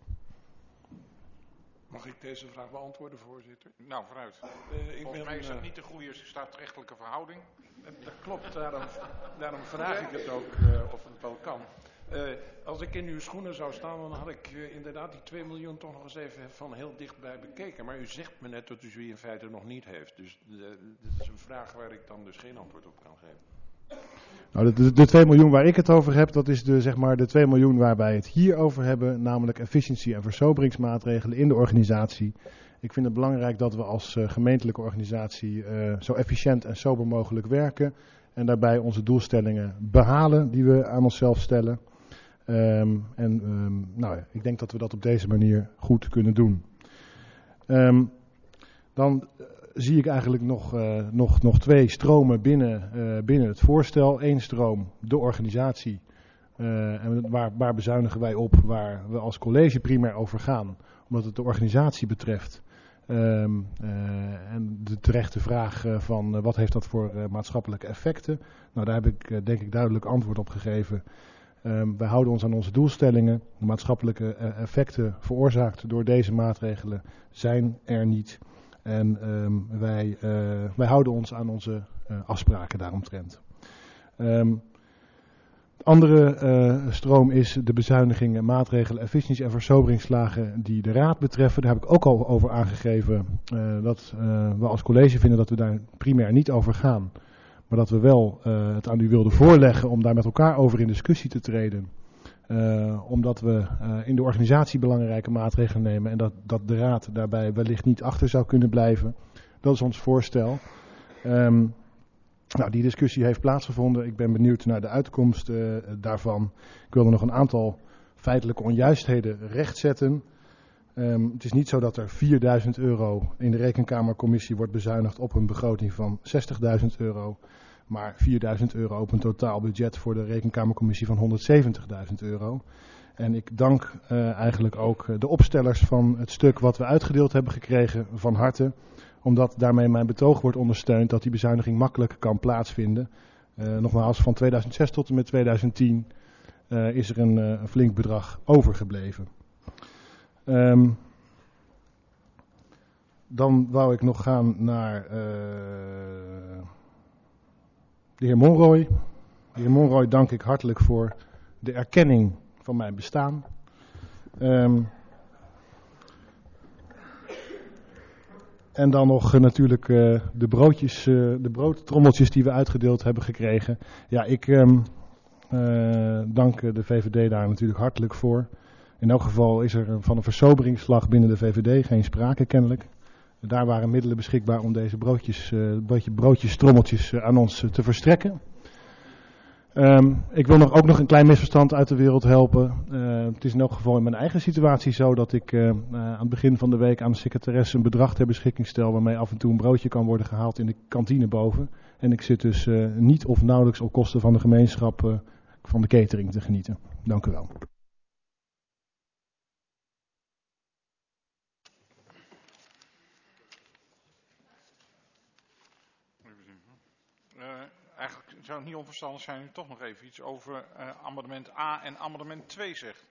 Mag ik deze vraag beantwoorden, voorzitter? Nou, vooruit. Uh, ik Volgens ben, mij is dat uh, niet de goede staatsrechtelijke verhouding. Dat klopt, daarom, daarom vraag ik het ook uh, of het wel kan. Uh, als ik in uw schoenen zou staan, dan had ik uh, inderdaad die twee miljoen toch nog eens even van heel dichtbij bekeken. Maar u zegt me net dat u ze in feite nog niet heeft. Dus uh, dit is een vraag waar ik dan dus geen antwoord op kan geven. Nou, de, de, de twee miljoen waar ik het over heb, dat is de, zeg maar, de twee miljoen waar wij het hier over hebben. Namelijk efficiëntie en versoberingsmaatregelen in de organisatie. Ik vind het belangrijk dat we als uh, gemeentelijke organisatie uh, zo efficiënt en sober mogelijk werken. En daarbij onze doelstellingen behalen die we aan onszelf stellen. Um, en um, nou, ik denk dat we dat op deze manier goed kunnen doen. Um, dan uh, zie ik eigenlijk nog, uh, nog, nog twee stromen binnen, uh, binnen het voorstel. Eén stroom, de organisatie. Uh, en waar, waar bezuinigen wij op, waar we als college primair over gaan. Omdat het de organisatie betreft. Um, uh, en de terechte vraag uh, van uh, wat heeft dat voor uh, maatschappelijke effecten. Nou, daar heb ik uh, denk ik duidelijk antwoord op gegeven. Um, wij houden ons aan onze doelstellingen. De maatschappelijke uh, effecten veroorzaakt door deze maatregelen zijn er niet. En um, wij, uh, wij houden ons aan onze uh, afspraken daaromtrent. Um, de andere uh, stroom is de bezuinigingen, maatregelen, efficiëntie en versoberingsslagen die de raad betreffen. Daar heb ik ook al over aangegeven uh, dat uh, we als college vinden dat we daar primair niet over gaan. Maar dat we wel uh, het aan u wilden voorleggen om daar met elkaar over in discussie te treden. Uh, omdat we uh, in de organisatie belangrijke maatregelen nemen en dat, dat de raad daarbij wellicht niet achter zou kunnen blijven. Dat is ons voorstel. Um, nou, die discussie heeft plaatsgevonden. Ik ben benieuwd naar de uitkomst uh, daarvan. Ik wilde nog een aantal feitelijke onjuistheden rechtzetten. Um, het is niet zo dat er vierduizend euro in de rekenkamercommissie wordt bezuinigd op een begroting van zestigduizend euro. Maar vierduizend euro op een totaal budget voor de rekenkamercommissie van honderdzeventigduizend euro. En ik dank uh, eigenlijk ook de opstellers van het stuk wat we uitgedeeld hebben gekregen van harte. Omdat daarmee mijn betoog wordt ondersteund dat die bezuiniging makkelijk kan plaatsvinden. Uh, nogmaals, van tweeduizend zes tot en met tweeduizend tien uh, is er een, uh, een flink bedrag overgebleven. Um, dan wou ik nog gaan naar uh, de heer Monroy. De heer Monroy dank ik hartelijk voor de erkenning van mijn bestaan. Um, en dan nog uh, natuurlijk uh, de broodjes, uh, de broodtrommeltjes die we uitgedeeld hebben gekregen. Ja, ik um, uh, dank de V V D daar natuurlijk hartelijk voor. In elk geval is er van een versoberingsslag binnen de V V D geen sprake kennelijk. Daar waren middelen beschikbaar om deze broodjes, uh, broodjes trommeltjes uh, aan ons uh, te verstrekken. Um, ik wil nog, ook nog een klein misverstand uit de wereld helpen. Uh, het is in elk geval in mijn eigen situatie zo dat ik uh, uh, aan het begin van de week aan de secretaresse een bedrag ter beschikking stel waarmee af en toe een broodje kan worden gehaald in de kantine boven. En ik zit dus uh, niet of nauwelijks op kosten van de gemeenschap uh, van de catering te genieten. Dank u wel. Uh, eigenlijk zou het niet onverstandig zijn u toch nog even iets over uh, amendement A en amendement twee zegt.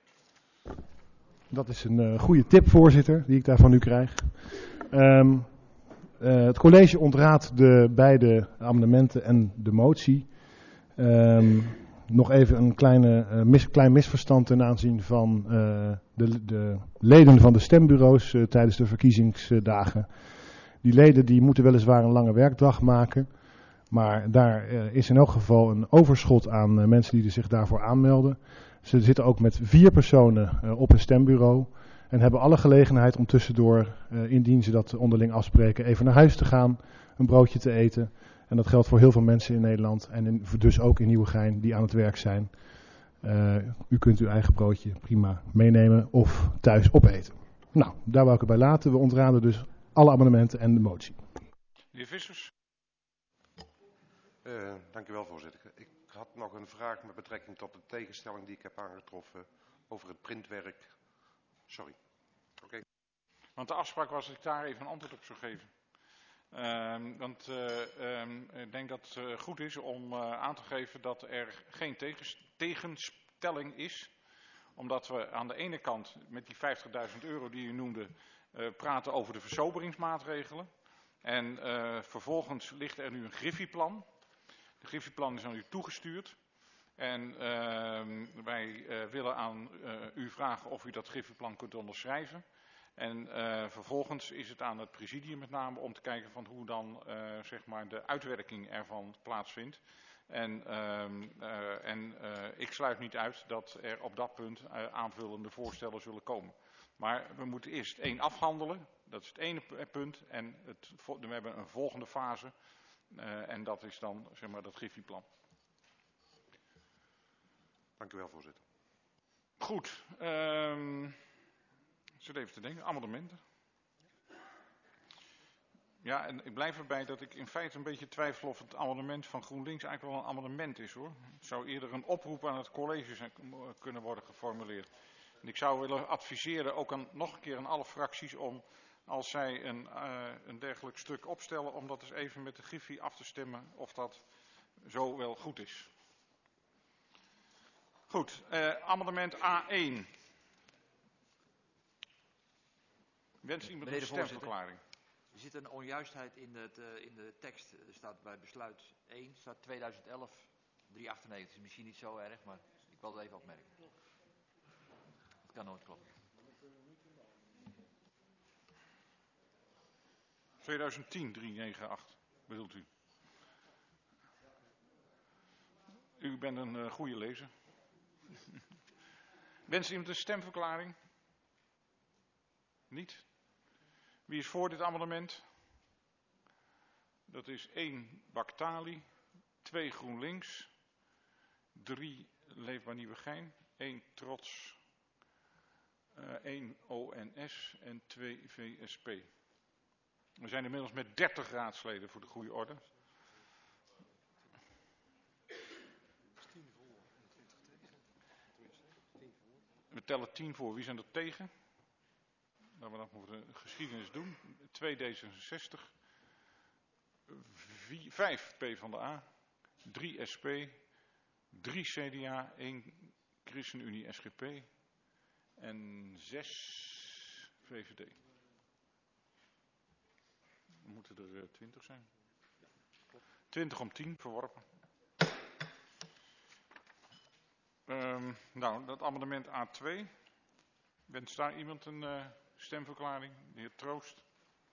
Dat is een uh, goede tip, voorzitter, die ik daar van u krijg. Um, Uh, het college ontraadt de beide amendementen en de motie. Um, nog even een kleine, uh, mis, klein misverstand ten aanzien van uh, de, de leden van de stembureaus uh, tijdens de verkiezingsdagen. Die leden die moeten weliswaar een lange werkdag maken. Maar daar uh, is in elk geval een overschot aan uh, mensen die zich daarvoor aanmelden. Ze zitten ook met vier personen uh, op een stembureau. En hebben alle gelegenheid om tussendoor, uh, indien ze dat onderling afspreken, even naar huis te gaan, een broodje te eten. En dat geldt voor heel veel mensen in Nederland en in, dus ook in Nieuwegein die aan het werk zijn. Uh, u kunt uw eigen broodje prima meenemen of thuis opeten. Nou, daar wou ik het bij laten. We ontraden dus alle amendementen en de motie. Meneer Vissers. Uh, dank u wel, voorzitter. Ik had nog een vraag met betrekking tot de tegenstelling die ik heb aangetroffen over het printwerk. Sorry. Oké. Okay. Want de afspraak was dat ik daar even een antwoord op zou geven. Uh, want uh, um, ik denk dat het uh, goed is om uh, aan te geven dat er geen tegens, tegenstelling is. Omdat we aan de ene kant met die vijftigduizend euro die u noemde uh, praten over de versoberingsmaatregelen. En uh, vervolgens ligt er nu een Griffie-plan. De Griffie-plan is aan u toegestuurd. En uh, wij uh, willen aan uh, u vragen of u dat Griffie-plan kunt onderschrijven. En uh, vervolgens is het aan het presidium met name om te kijken van hoe dan uh, zeg maar de uitwerking ervan plaatsvindt. En, uh, uh, en uh, ik sluit niet uit dat er op dat punt uh, aanvullende voorstellen zullen komen. Maar we moeten eerst één afhandelen, dat is het ene punt. En het, we hebben een volgende fase uh, en dat is dan zeg maar dat Griffie-plan. Dank u wel, voorzitter. Goed. Um, ik zit even te denken. Amendementen. Ja, en ik blijf erbij dat ik in feite een beetje twijfel of het amendement van GroenLinks eigenlijk wel een amendement is, hoor. Het zou eerder een oproep aan het college zijn, kunnen worden geformuleerd. En ik zou willen adviseren, ook aan, nog een keer aan alle fracties, om als zij een, uh, een dergelijk stuk opstellen, om dat eens even met de Griffie af te stemmen of dat zo wel goed is. Goed, uh, amendement A één. Wens iemand een stemverklaring? Er zit een onjuistheid in, het, uh, in de tekst. Er staat bij besluit één, staat tweeduizend elf driehonderdachtennegentig. Is misschien niet zo erg, maar ik wil het even opmerken. Het kan nooit kloppen. tweeduizend tien driehonderdachtennegentig bedoelt u? U bent een uh, goede lezer. Wens iemand een stemverklaring? Niet? Wie is voor dit amendement? Dat is één Baktali, twee GroenLinks, drie Leefbaar Nieuwegein, één Trots, uh, één O N S en twee V S P. We zijn inmiddels met dertig raadsleden voor de goede orde. We tellen tien voor. Wie zijn er tegen? Dat we dat voor de geschiedenis doen. twee D zesenzestig. vier, vijf PvdA. drie S P. drie C D A. één ChristenUnie S G P. En zes V V D. Dan moeten er twintig zijn. twintig om tien verworpen. Um, nou, dat amendement A twee. Wenst daar iemand een uh, stemverklaring? De heer Troost.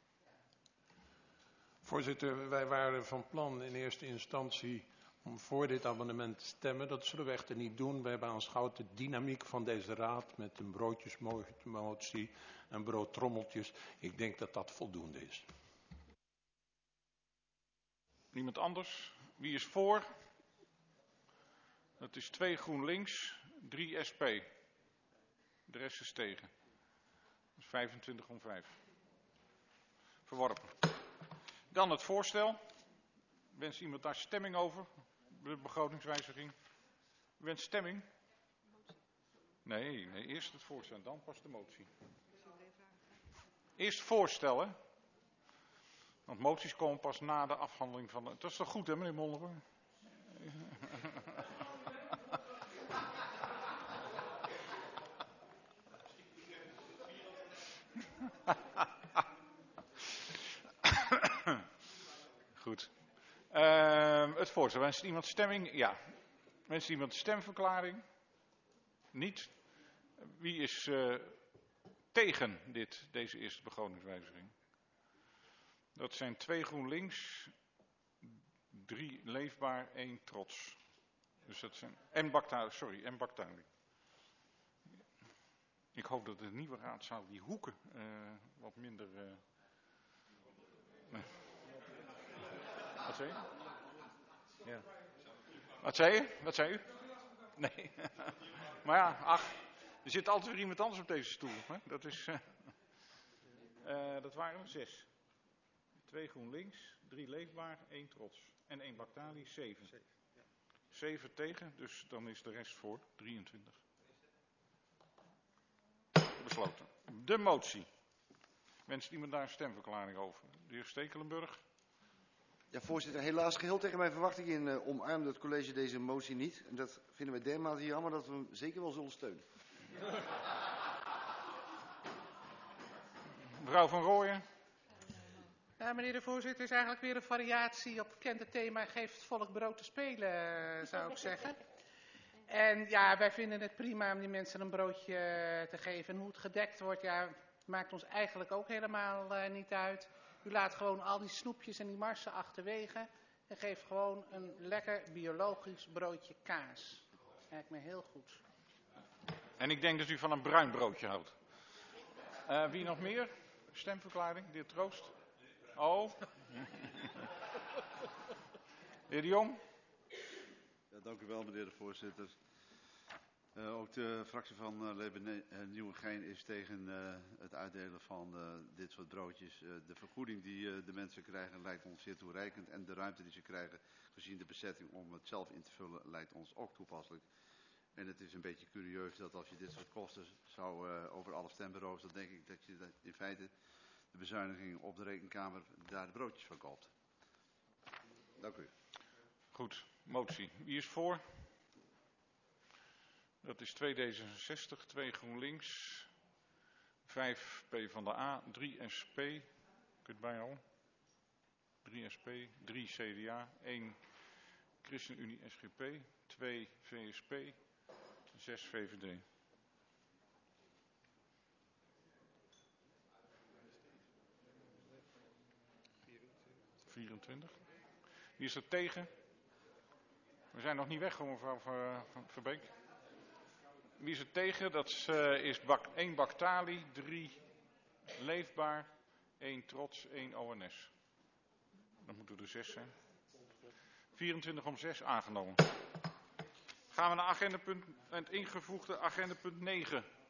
Voorzitter, wij waren van plan in eerste instantie om voor dit amendement te stemmen. Dat zullen we echter niet doen. We hebben aanschouwd de dynamiek van deze raad met een broodjesmotie en broodtrommeltjes. Ik denk dat dat voldoende is. Niemand anders? Wie is voor? Dat is twee GroenLinks, drie S P. De rest is tegen. Dat is vijfentwintig om vijf. Verworpen. Dan het voorstel. Wens iemand daar stemming over? De begrotingswijziging. Wens stemming? Nee, nee, eerst het voorstel, dan pas de motie. Eerst voorstellen. Want moties komen pas na de afhandeling van de... Dat is toch goed, hè, meneer Mondever? Uh, het voorstel. Wenst iemand stemming? Ja. Wenst iemand stemverklaring? Niet. Wie is uh, tegen dit, deze eerste begrotingswijziging? Dat zijn twee GroenLinks, drie Leefbaar, één Trots. Dus dat zijn en Baktaali, sorry, en Baktaali. Ik hoop dat de nieuwe raadzaal die hoeken uh, wat minder. Uh... Wat zei je? Ja. Wat zei je? Wat zei u? Nee. Maar ja, ach, er zit altijd weer iemand anders op deze stoel. Hè? Dat is. Uh... Uh, dat waren er zes. Twee GroenLinks, drie Leefbaar, één Trots. En één Baktaali, zeven. Zeven tegen, dus dan is de rest voor, drieëntwintig. Besloten. De motie. Wenst iemand daar een stemverklaring over? De heer Stekelenburg. Ja, voorzitter, helaas geheel tegen mijn verwachting in uh, omarmde het college deze motie niet. En dat vinden wij dermate jammer dat we hem zeker wel zullen steunen. Mevrouw van Rooyen. Ja, meneer de voorzitter, is eigenlijk weer een variatie op het bekende thema geeft het volk brood te spelen, zou ik zeggen. En ja, wij vinden het prima om die mensen een broodje te geven. En hoe het gedekt wordt, ja, maakt ons eigenlijk ook helemaal uh, niet uit. U laat gewoon al die snoepjes en die marsen achterwege en geeft gewoon een lekker biologisch broodje kaas. Lijkt me heel goed. En ik denk dat u van een bruin broodje houdt. Uh, wie nog meer? Stemverklaring, de heer Troost. Oh. De heer De Jong. Ja, dank u wel, meneer de voorzitter. Uh, ook de fractie van uh, Leven uh, Nieuwegein is tegen uh, het uitdelen van uh, dit soort broodjes. Uh, de vergoeding die uh, de mensen krijgen lijkt ons zeer toereikend. En de ruimte die ze krijgen, gezien de bezetting om het zelf in te vullen, lijkt ons ook toepasselijk. En het is een beetje curieus dat als je dit soort kosten zou uh, over alle stembureaus, dan denk ik dat je dat in feite de bezuinigingen op de rekenkamer daar de broodjes van koopt. Dank u. Goed, motie. Wie is voor? Dat is twee D zesenzestig, twee GroenLinks, vijf PvdA, drie S P, kunt bij al, drie S P, drie C D A, één ChristenUnie S G P, twee V S P, zes V V D. vierentwintig. Wie is er tegen? We zijn nog niet weg, mevrouw Verbeek. Wie is er tegen? Dat uh, is bak, één Baktaali, drie Leefbaar, één Trots, één O N S. Dan moeten er zes zijn. vierentwintig om zes aangenomen. Gaan we naar agendapunt, het ingevoegde agendapunt negen.